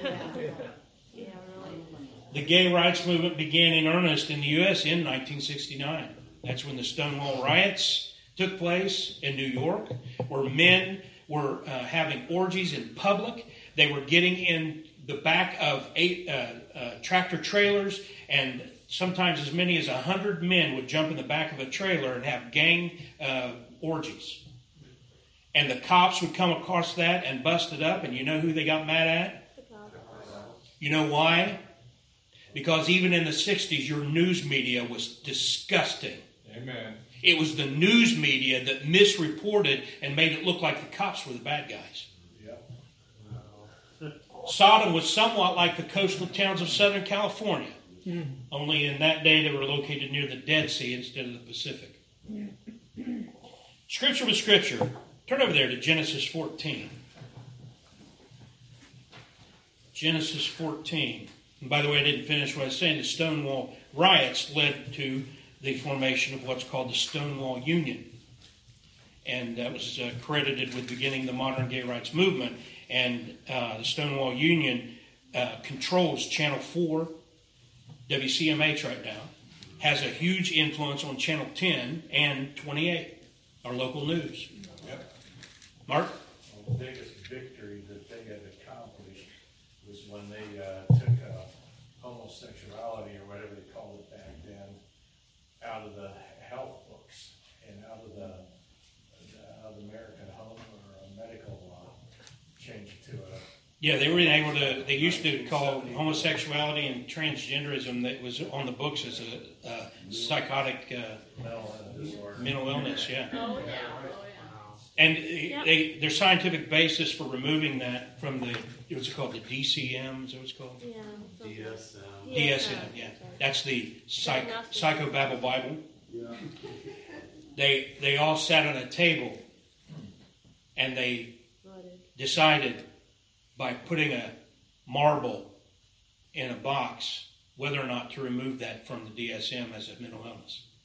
The gay rights movement began in earnest in the U.S. in 1969. That's when the Stonewall riots took place in New York, where men were having orgies in public. They were getting in the back of tractor trailers, and sometimes as many as 100 men would jump in the back of a trailer and have gang orgies. And the cops would come across that and bust it up, and you know who they got mad at? You know why? Because even in the 60s, your news media was disgusting. Amen. It was the news media that misreported and made it look like the cops were the bad guys. Yep. Sodom was somewhat like the coastal towns of Southern California. Only in that day they were located near the Dead Sea instead of the Pacific. Scripture with Scripture. Turn over there to Genesis 14. Genesis 14. And by the way, I didn't finish what I was saying. The Stonewall riots led to the formation of what's called the Stonewall Union. And that was credited with beginning the modern gay rights movement. And the Stonewall Union controls Channel 4, WCMH right now, has a huge influence on Channel 10 and 28, our local news. Yep. Mark? Well, the biggest victory that they had accomplished was when they took homosexuality, or whatever they called it back then, out of the health books and out of the American home or medical law, changed it to a... Yeah, they were able to. They used to call homosexuality and transgenderism that was on the books as a psychotic mental illness. Yeah. Oh yeah. And their scientific basis for removing that from the what's it called, the DCM? Is that what it's called? Yeah. DSM. DSM. Yeah, that's the Psychobabble Bible. Yeah. They all sat on a table, and they decided by putting a marble in a box whether or not to remove that from the DSM as a mental illness.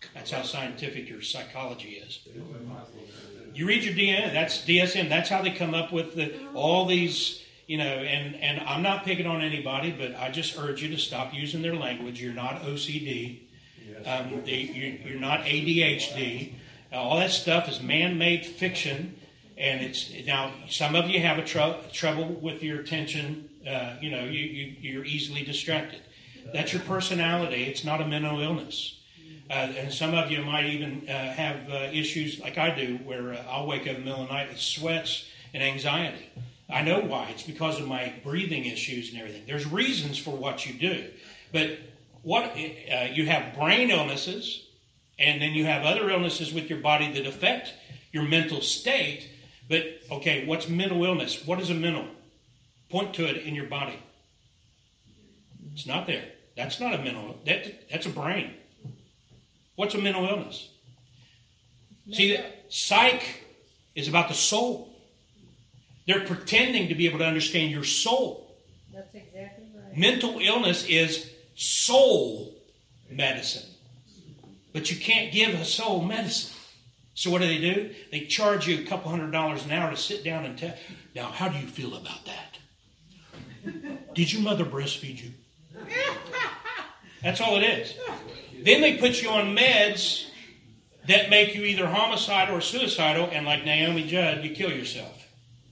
That's how scientific your psychology is. You read your DNA, that's DSM. That's how they come up with all these, and I'm not picking on anybody, but I just urge you to stop using their language. You're not OCD. You're not ADHD. All that stuff is man-made fiction. And it's now some of you have a trouble with your attention. You're easily distracted. That's your personality. It's not a mental illness. And some of you might even have issues like I do, where I'll wake up in the middle of the night with sweats and anxiety. I know why. It's because of my breathing issues and everything. There's reasons for what you do, but you have brain illnesses, and then you have other illnesses with your body that affect your mental state. But, okay, what's mental illness? What is a mental? Point to it in your body. It's not there. That's not a mental. That's a brain. What's a mental illness? See, psych is about the soul. They're pretending to be able to understand your soul. That's exactly right. Mental illness is soul medicine. But you can't give a soul medicine. So what do? They charge you a couple $100 an hour to sit down and tell. Now, how do you feel about that? Did your mother breastfeed you? That's all it is. Then they put you on meds that make you either homicidal or suicidal, and like Naomi Judd, you kill yourself.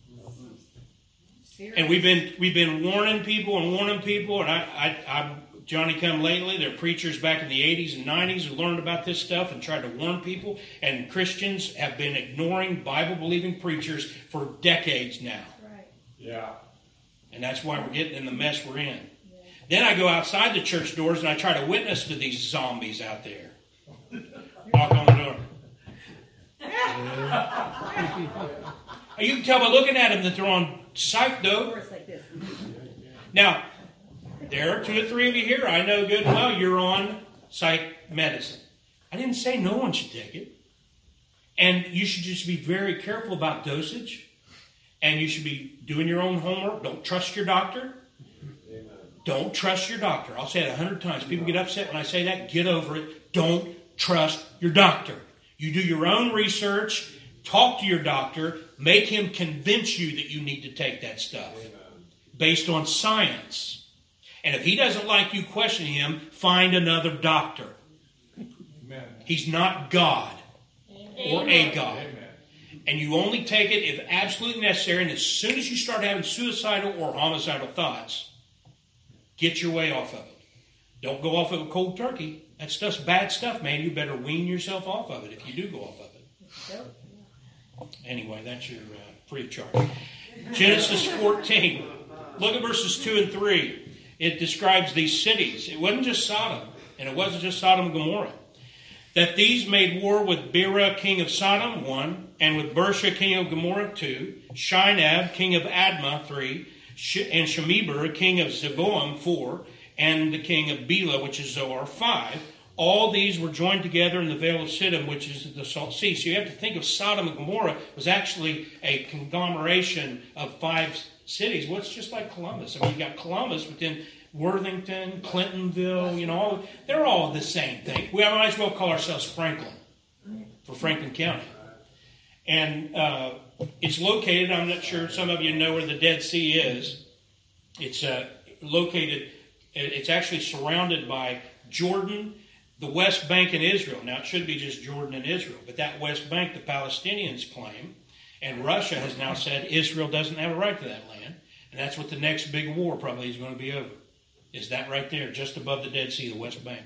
And we've been warning people, and I Johnny come lately. There are preachers back in the 80s and 90s who learned about this stuff and tried to warn people. And Christians have been ignoring Bible-believing preachers for decades now. Right. Yeah. And that's why we're getting in the mess we're in. Yeah. Then I go outside the church doors and I try to witness to these zombies out there. Knock on the door. You can tell by looking at them that they're on psych dope. Now, there are 2 or 3 of you here. I know good and well you're on psych medicine. I didn't say no one should take it. And you should just be very careful about dosage. And you should be doing your own homework. Don't trust your doctor. Amen. Don't trust your doctor. I'll say it 100 times. People get upset when I say that. Get over it. Don't trust your doctor. You do your own research. Talk to your doctor. Make him convince you that you need to take that stuff. Amen. Based on science. And if he doesn't like you questioning him, find another doctor. Amen. He's not God or a God. Amen. And you only take it if absolutely necessary. And as soon as you start having suicidal or homicidal thoughts, get your way off of it. Don't go off it with cold turkey. That stuff's bad stuff, man. You better wean yourself off of it if you do go off of it. Anyway, that's your free of charge. Genesis 14. Look at verses 2 and 3. It describes these cities. It wasn't just Sodom, and it wasn't just Sodom and Gomorrah. That these made war with Bera, king of Sodom, 1, and with Bersha, king of Gomorrah, 2, Shinab, king of Admah, 3, and Shemeber, king of Zeboim, 4, and the king of Bela, which is Zoar, 5. All these were joined together in the Vale of Siddim, which is the Salt Sea. So you have to think of Sodom and Gomorrah was actually a conglomeration of 5 cities. Well, it's just like Columbus. I mean, you got Columbus, but then Worthington, Clintonville, they're all the same thing. We might as well call ourselves Franklin for Franklin County. And it's located, I'm not sure, some of you know where the Dead Sea is. It's located, it's actually surrounded by Jordan, the West Bank, and Israel. Now, it should be just Jordan and Israel, but that West Bank the Palestinians claim. And Russia has now said Israel doesn't have a right to that land. And that's what the next big war probably is going to be over. Is that right there, just above the Dead Sea, the West Bank.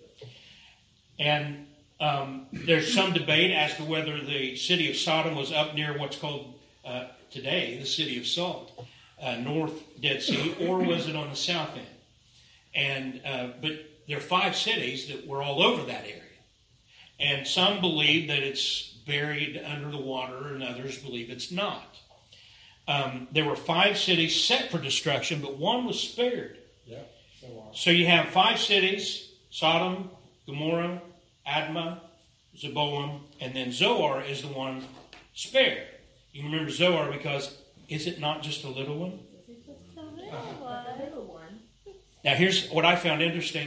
And there's some debate as to whether the city of Sodom was up near what's called today the City of Salt, North Dead Sea, or was it on the south end? And but there are 5 cities that were all over that area. And some believe that it's buried under the water, and others believe it's not. There were 5 cities set for destruction, but 1 was spared. Yeah. So you have 5 cities, Sodom, Gomorrah, Admah, Zeboim, and then Zoar is the one spared. You can remember Zoar because is it not just a little one? A little one. Now here's what I found interesting.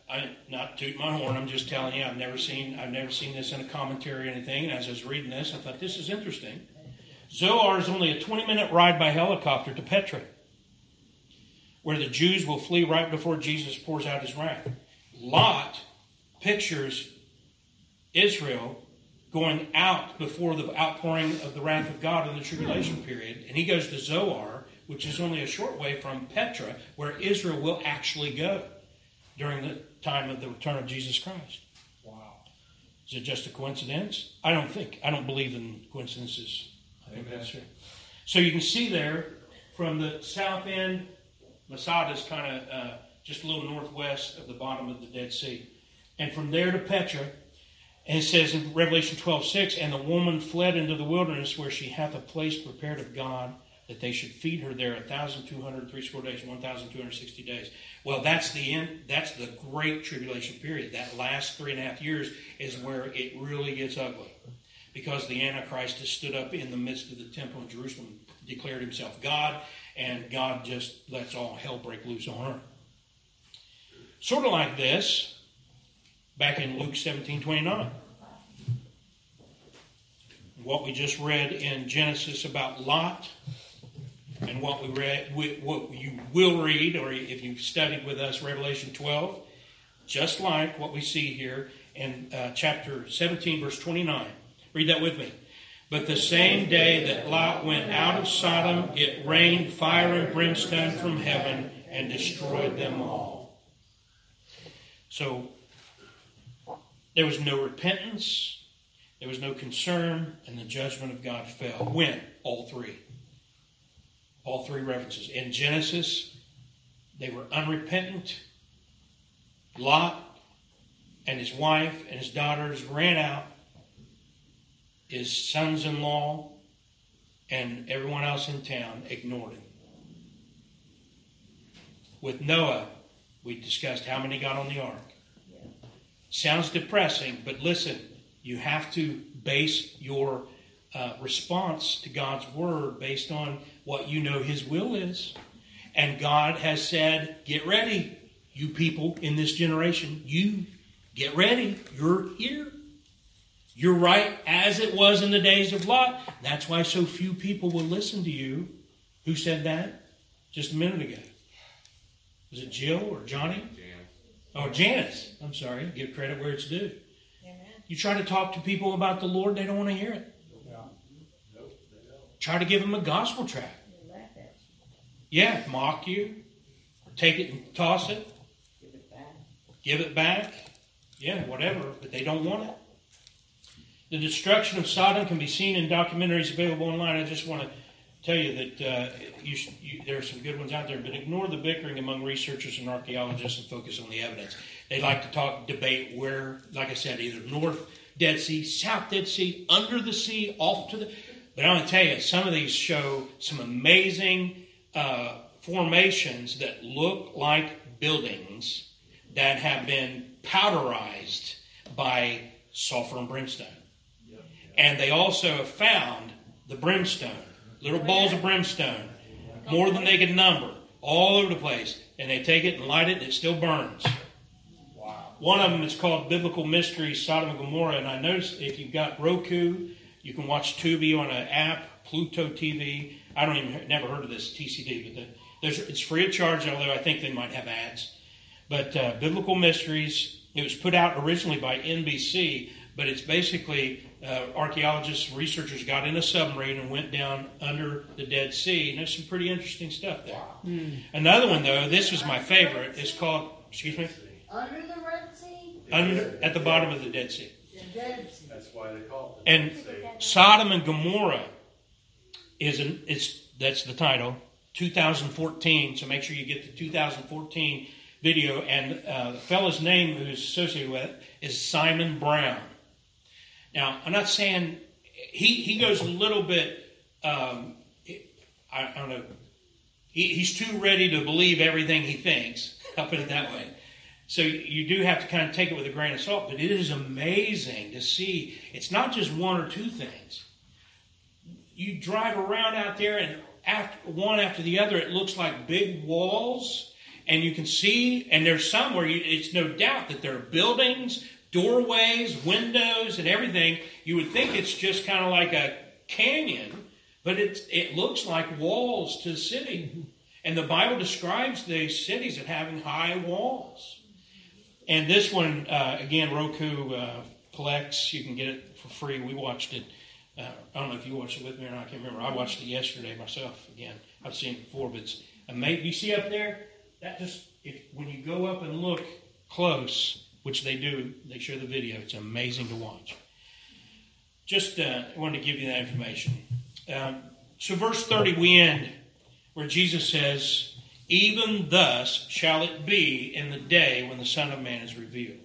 not toot my horn, I'm just telling you, I've never seen this in a commentary or anything. And as I was reading this, I thought, this is interesting. Zoar is only a 20-minute ride by helicopter to Petra, where the Jews will flee right before Jesus pours out his wrath. Lot pictures Israel going out before the outpouring of the wrath of God in the tribulation period. And he goes to Zoar, which is only a short way from Petra, where Israel will actually go during the time of the return of Jesus Christ. Wow. Is it just a coincidence? I don't believe in coincidences. I think that's true. So you can see there from the south end, Masada is kind of just a little northwest of the bottom of the Dead Sea. And from there to Petra, and it says in Revelation 12:6, and the woman fled into the wilderness where she hath a place prepared of God, that they should feed her there 1,260 days, 1,260 days. Well, that's the end. That's the great tribulation period. That last 3.5 years is where it really gets ugly, because the Antichrist has stood up in the midst of the temple in Jerusalem, declared himself God, and God just lets all hell break loose on earth. Sort of like this, back in Luke 17:29. What we just read in Genesis about Lot, and what we read, what you will read, or if you've studied with us, Revelation 12, just like what we see here in chapter 17, verse 29. Read that with me. But the same day that Lot went out of Sodom, it rained fire and brimstone from heaven and destroyed them all. So there was no repentance, there was no concern, and the judgment of God fell. When? All three. All three references. In Genesis, they were unrepentant. Lot and his wife and his daughters ran out. His sons-in-law and everyone else in town ignored him. With Noah, we discussed how many got on the ark. Sounds depressing, but listen, you have to base your response to God's word based on what you know his will is. And God has said, get ready, you people in this generation. You get ready. You're here. You're right as it was in the days of Lot. That's why so few people will listen to you. Who said that just a minute ago? Was it Jill or Johnny? Oh, Janice. I'm sorry. Give credit where it's due. Amen. You try to talk to people about the Lord, they don't want to hear it. Try to give them a gospel tract. Yeah, mock you. Take it and toss it. Give it back. Yeah, whatever. But they don't want it. The destruction of Sodom can be seen in documentaries available online. I just want to tell you that there are some good ones out there, but ignore the bickering among researchers and archaeologists and focus on the evidence. They like to debate where, like I said, either North Dead Sea, South Dead Sea, under the sea, off to the... But I'm going to tell you, some of these show some amazing formations that look like buildings that have been powderized by sulfur and brimstone. And they also have found the brimstone, little balls of brimstone, more than they can number, all over the place. And they take it and light it, and it still burns. Wow. One of them is called Biblical Mysteries, Sodom and Gomorrah. And I noticed if you've got Roku, you can watch Tubi on an app, Pluto TV. I never heard of this, TCD, but it's free of charge, although I think they might have ads. But Biblical Mysteries, it was put out originally by NBC, but it's basically archaeologists, researchers got in a submarine and went down under the Dead Sea. And there's some pretty interesting stuff there. Mm. Another one, though, this was my favorite. It's called, excuse me? Under the Red Sea? At the bottom of the Dead Sea. The Dead Sea. That's why they call it. And Sodom and Gomorrah that's the title, 2014. So make sure you get the 2014 video. And the fellow's name who's associated with it is Simon Brown. Now, I'm not saying he goes a little bit, I don't know, he's too ready to believe everything he thinks. I'll put it that way. So you do have to kind of take it with a grain of salt, but it is amazing to see. It's not just one or two things. You drive around out there, and one after the other, it looks like big walls, And you can see, and there's some where it's no doubt that there are buildings, doorways, windows, and everything. You would think it's just kind of like a canyon, but it looks like walls to the city. And the Bible describes these cities as having high walls. And this one, again, Roku Plex, you can get it for free. We watched it. I don't know if you watched it with me or not. I can't remember. I watched it yesterday myself. Again, I've seen it before, but it's amazing. You see up there? That just, when you go up and look close, which they do, they show the video. It's amazing to watch. Just wanted to give you that information. So verse 30, we end where Jesus says, even thus shall it be in the day when the Son of Man is revealed.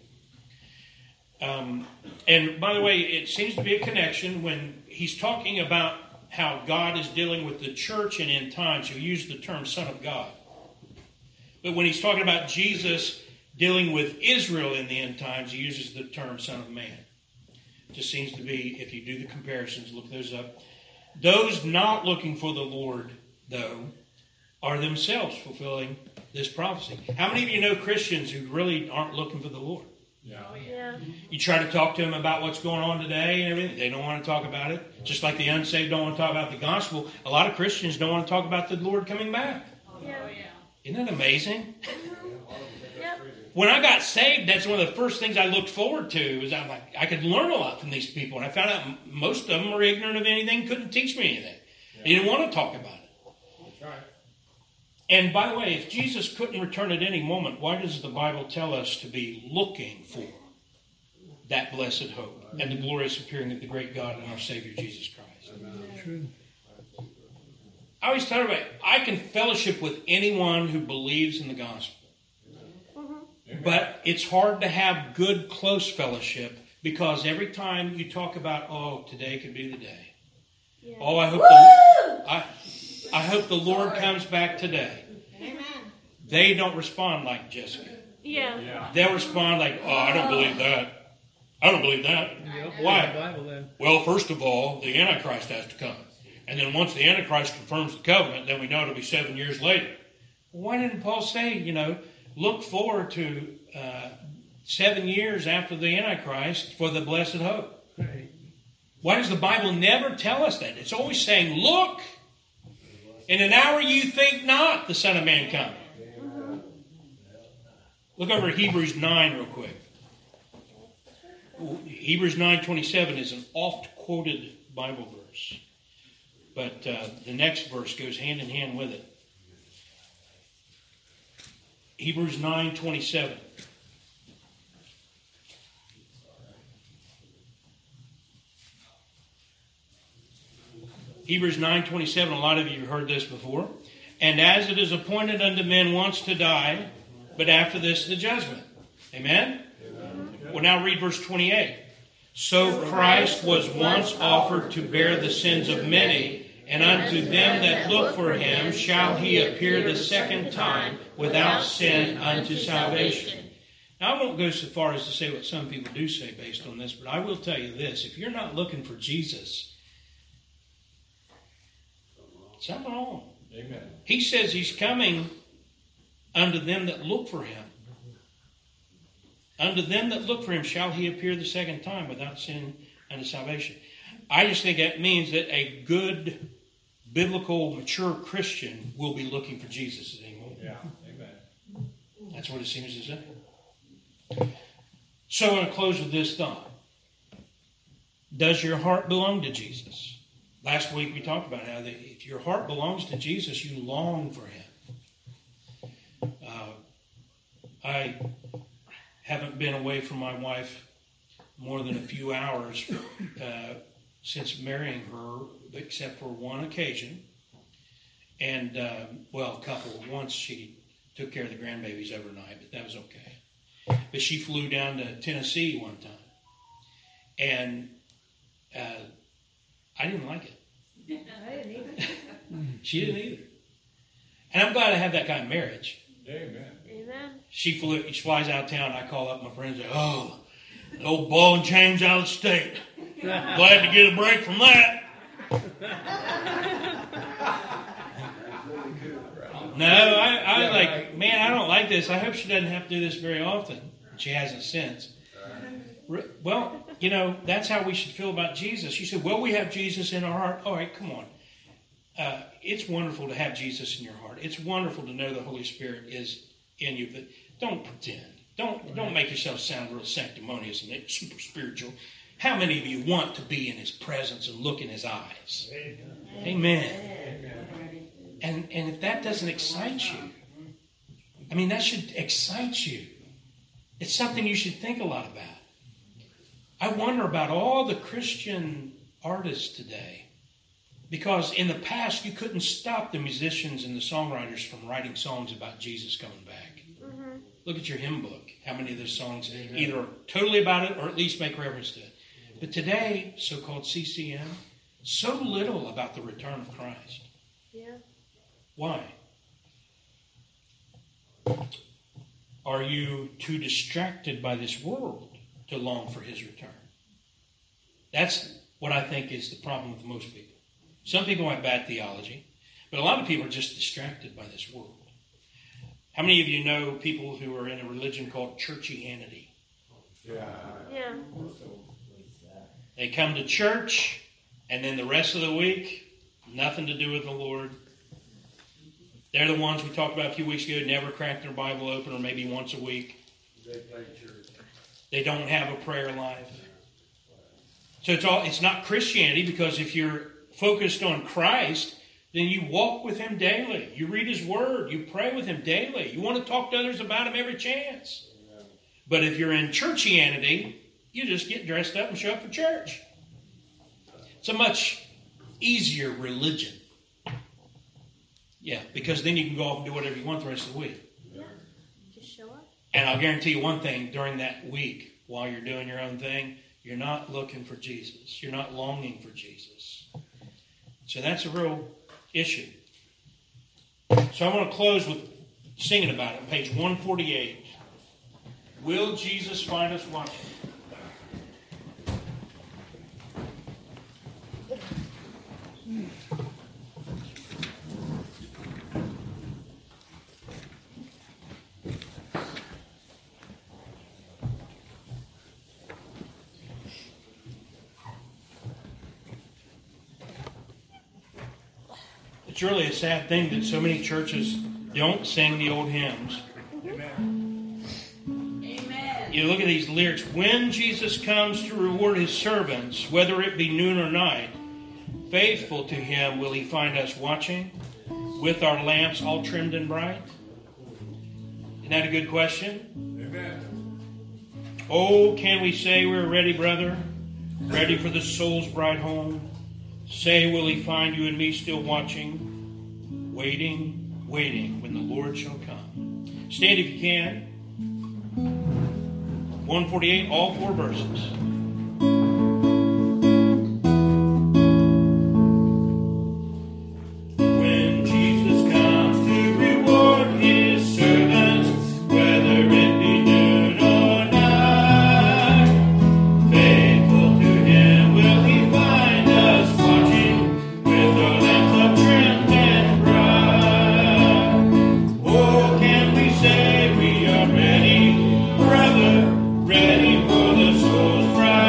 And by the way, it seems to be a connection when he's talking about how God is dealing with the church in end times. He'll use the term Son of God. But when he's talking about Jesus dealing with Israel in the end times, he uses the term Son of Man. It just seems to be, if you do the comparisons, look those up. Those not looking for the Lord, though, are themselves fulfilling this prophecy. How many of you know Christians who really aren't looking for the Lord? Yeah. You try to talk to them about what's going on today and everything. They don't want to talk about it. Just like the unsaved don't want to talk about the gospel, a lot of Christians don't want to talk about the Lord coming back. Yeah. Isn't that amazing? Yep. When I got saved, that's one of the first things I looked forward to. Was I'm like, I could learn a lot from these people, and I found out most of them were ignorant of anything, couldn't teach me anything. They didn't want to talk about it. That's right. And by the way, if Jesus couldn't return at any moment, why does the Bible tell us to be looking for that blessed hope and the glorious appearing of the great God and our Savior Jesus Christ? True. I always thought about it. I can fellowship with anyone who believes in the gospel. But it's hard to have good, close fellowship because every time you talk about, oh, today could be the day. Yeah. Oh, I hope the Lord comes back today. Amen. They don't respond like Jessica. Yeah. They'll respond like, oh, I don't believe that. I don't believe that. Why? Well, first of all, the Antichrist has to come. And then once the Antichrist confirms the covenant, then we know it'll be 7 years later. Why didn't Paul say, look forward to 7 years after the Antichrist for the blessed hope? Right. Why does the Bible never tell us that? It's always saying, look, in an hour you think not, the Son of Man coming. Look over at Hebrews 9 real quick. Hebrews 9:27 is an oft-quoted Bible verse. But the next verse goes hand in hand with it. Hebrews 9:27. Hebrews 9:27, a lot of you have heard this before. And as it is appointed unto men once to die, but after this the judgment. Amen? Well, now read verse 28. So Christ was once offered to bear the sins of many, and unto them that look for him shall he appear the second time without sin unto salvation. Now, I won't go so far as to say what some people do say based on this, but I will tell you this. If you're not looking for Jesus, something wrong. Amen. He says he's coming unto them that look for him. Unto them that look for him shall he appear the second time without sin unto salvation. I just think that means that a good, biblical, mature Christian will be looking for Jesus anymore. Yeah. Amen. That's what it seems to say. So I'm going to close with this thought. Does your heart belong to Jesus? Last week we talked about how if your heart belongs to Jesus, you long for him. I haven't been away from my wife more than a few hours since marrying her, except for one occasion. And, a couple. Once she took care of the grandbabies overnight, but that was okay. But she flew down to Tennessee one time. And I didn't like it. I didn't either. She didn't either. And I'm glad I have that kind of marriage. Amen. Amen. She flies out of town. I call up my friends and say, oh, the old ball and chain's out of state. Glad to get a break from that. No, I like, man, Man, I don't like this. I hope she doesn't have to do this very often. She hasn't since. Well, you know, that's how we should feel about Jesus. You said, well, we have Jesus in our heart. All right, come on. It's wonderful to have Jesus in your heart. It's wonderful to know the Holy Spirit is in you, but don't pretend. Don't make yourself sound real sanctimonious and super spiritual. How many of you want to be in His presence and look in His eyes? Amen. And if that doesn't excite you, I mean, that should excite you. It's something you should think a lot about. I wonder about all the Christian artists today, because in the past you couldn't stop the musicians and the songwriters from writing songs about Jesus coming back. Mm-hmm. Look at your hymn book. How many of those songs either are totally about it or at least make reference to it. But today, so-called CCM, so little about the return of Christ. Yeah. Why? Are you too distracted by this world to long for His return? That's what I think is the problem with most people. Some people have bad theology, but a lot of people are just distracted by this world. How many of you know people who are in a religion called churchianity? Yeah. They come to church, and then the rest of the week, nothing to do with the Lord. They're the ones we talked about a few weeks ago, never crack their Bible open, or maybe once a week. They play church. They don't have a prayer life. So it's not Christianity, because if you're focused on Christ, then you walk with Him daily. You read His Word. You pray with Him daily. You want to talk to others about Him every chance. But if you're in churchianity, you just get dressed up and show up for church. It's a much easier religion. Yeah, because then you can go off and do whatever you want the rest of the week. Yeah. Just show up. And I'll guarantee you one thing, during that week, while you're doing your own thing, you're not looking for Jesus. You're not longing for Jesus. So that's a real issue. So I want to close with singing about it on page 148. Will Jesus find us watching? It's really a sad thing that so many churches don't sing the old hymns. Amen. You look at these lyrics. When Jesus comes to reward His servants, whether it be noon or night, faithful to Him will He find us watching, with our lamps all trimmed and bright. Isn't that a good question? Amen. Oh, can we say we're ready, brother? Ready for the soul's bright home? Say, will He find you and me still watching? Waiting, waiting, when the Lord shall come. Stand if you can. 148, all 4 verses. When Jesus comes to reward His servants, whether it be noon or night, faithful to Him will He find us watching, with our lamps up trimmed and bright. Oh, can we say we are ready, brother, ready for the soul's bride?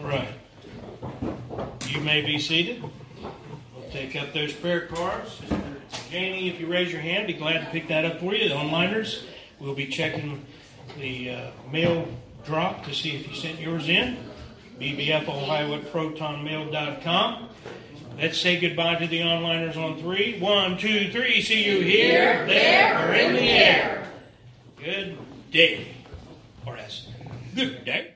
Right. You may be seated. We'll take up those prayer cards. Sister Janie, if you raise your hand, be glad to pick that up for you. The onliners, we'll be checking the mail drop to see if you sent yours in. bbfohio@protonmail.com. Let's say goodbye to the onliners on 3. 1, 2, 3. See you here, there, or in the air. Good day. Or as good day.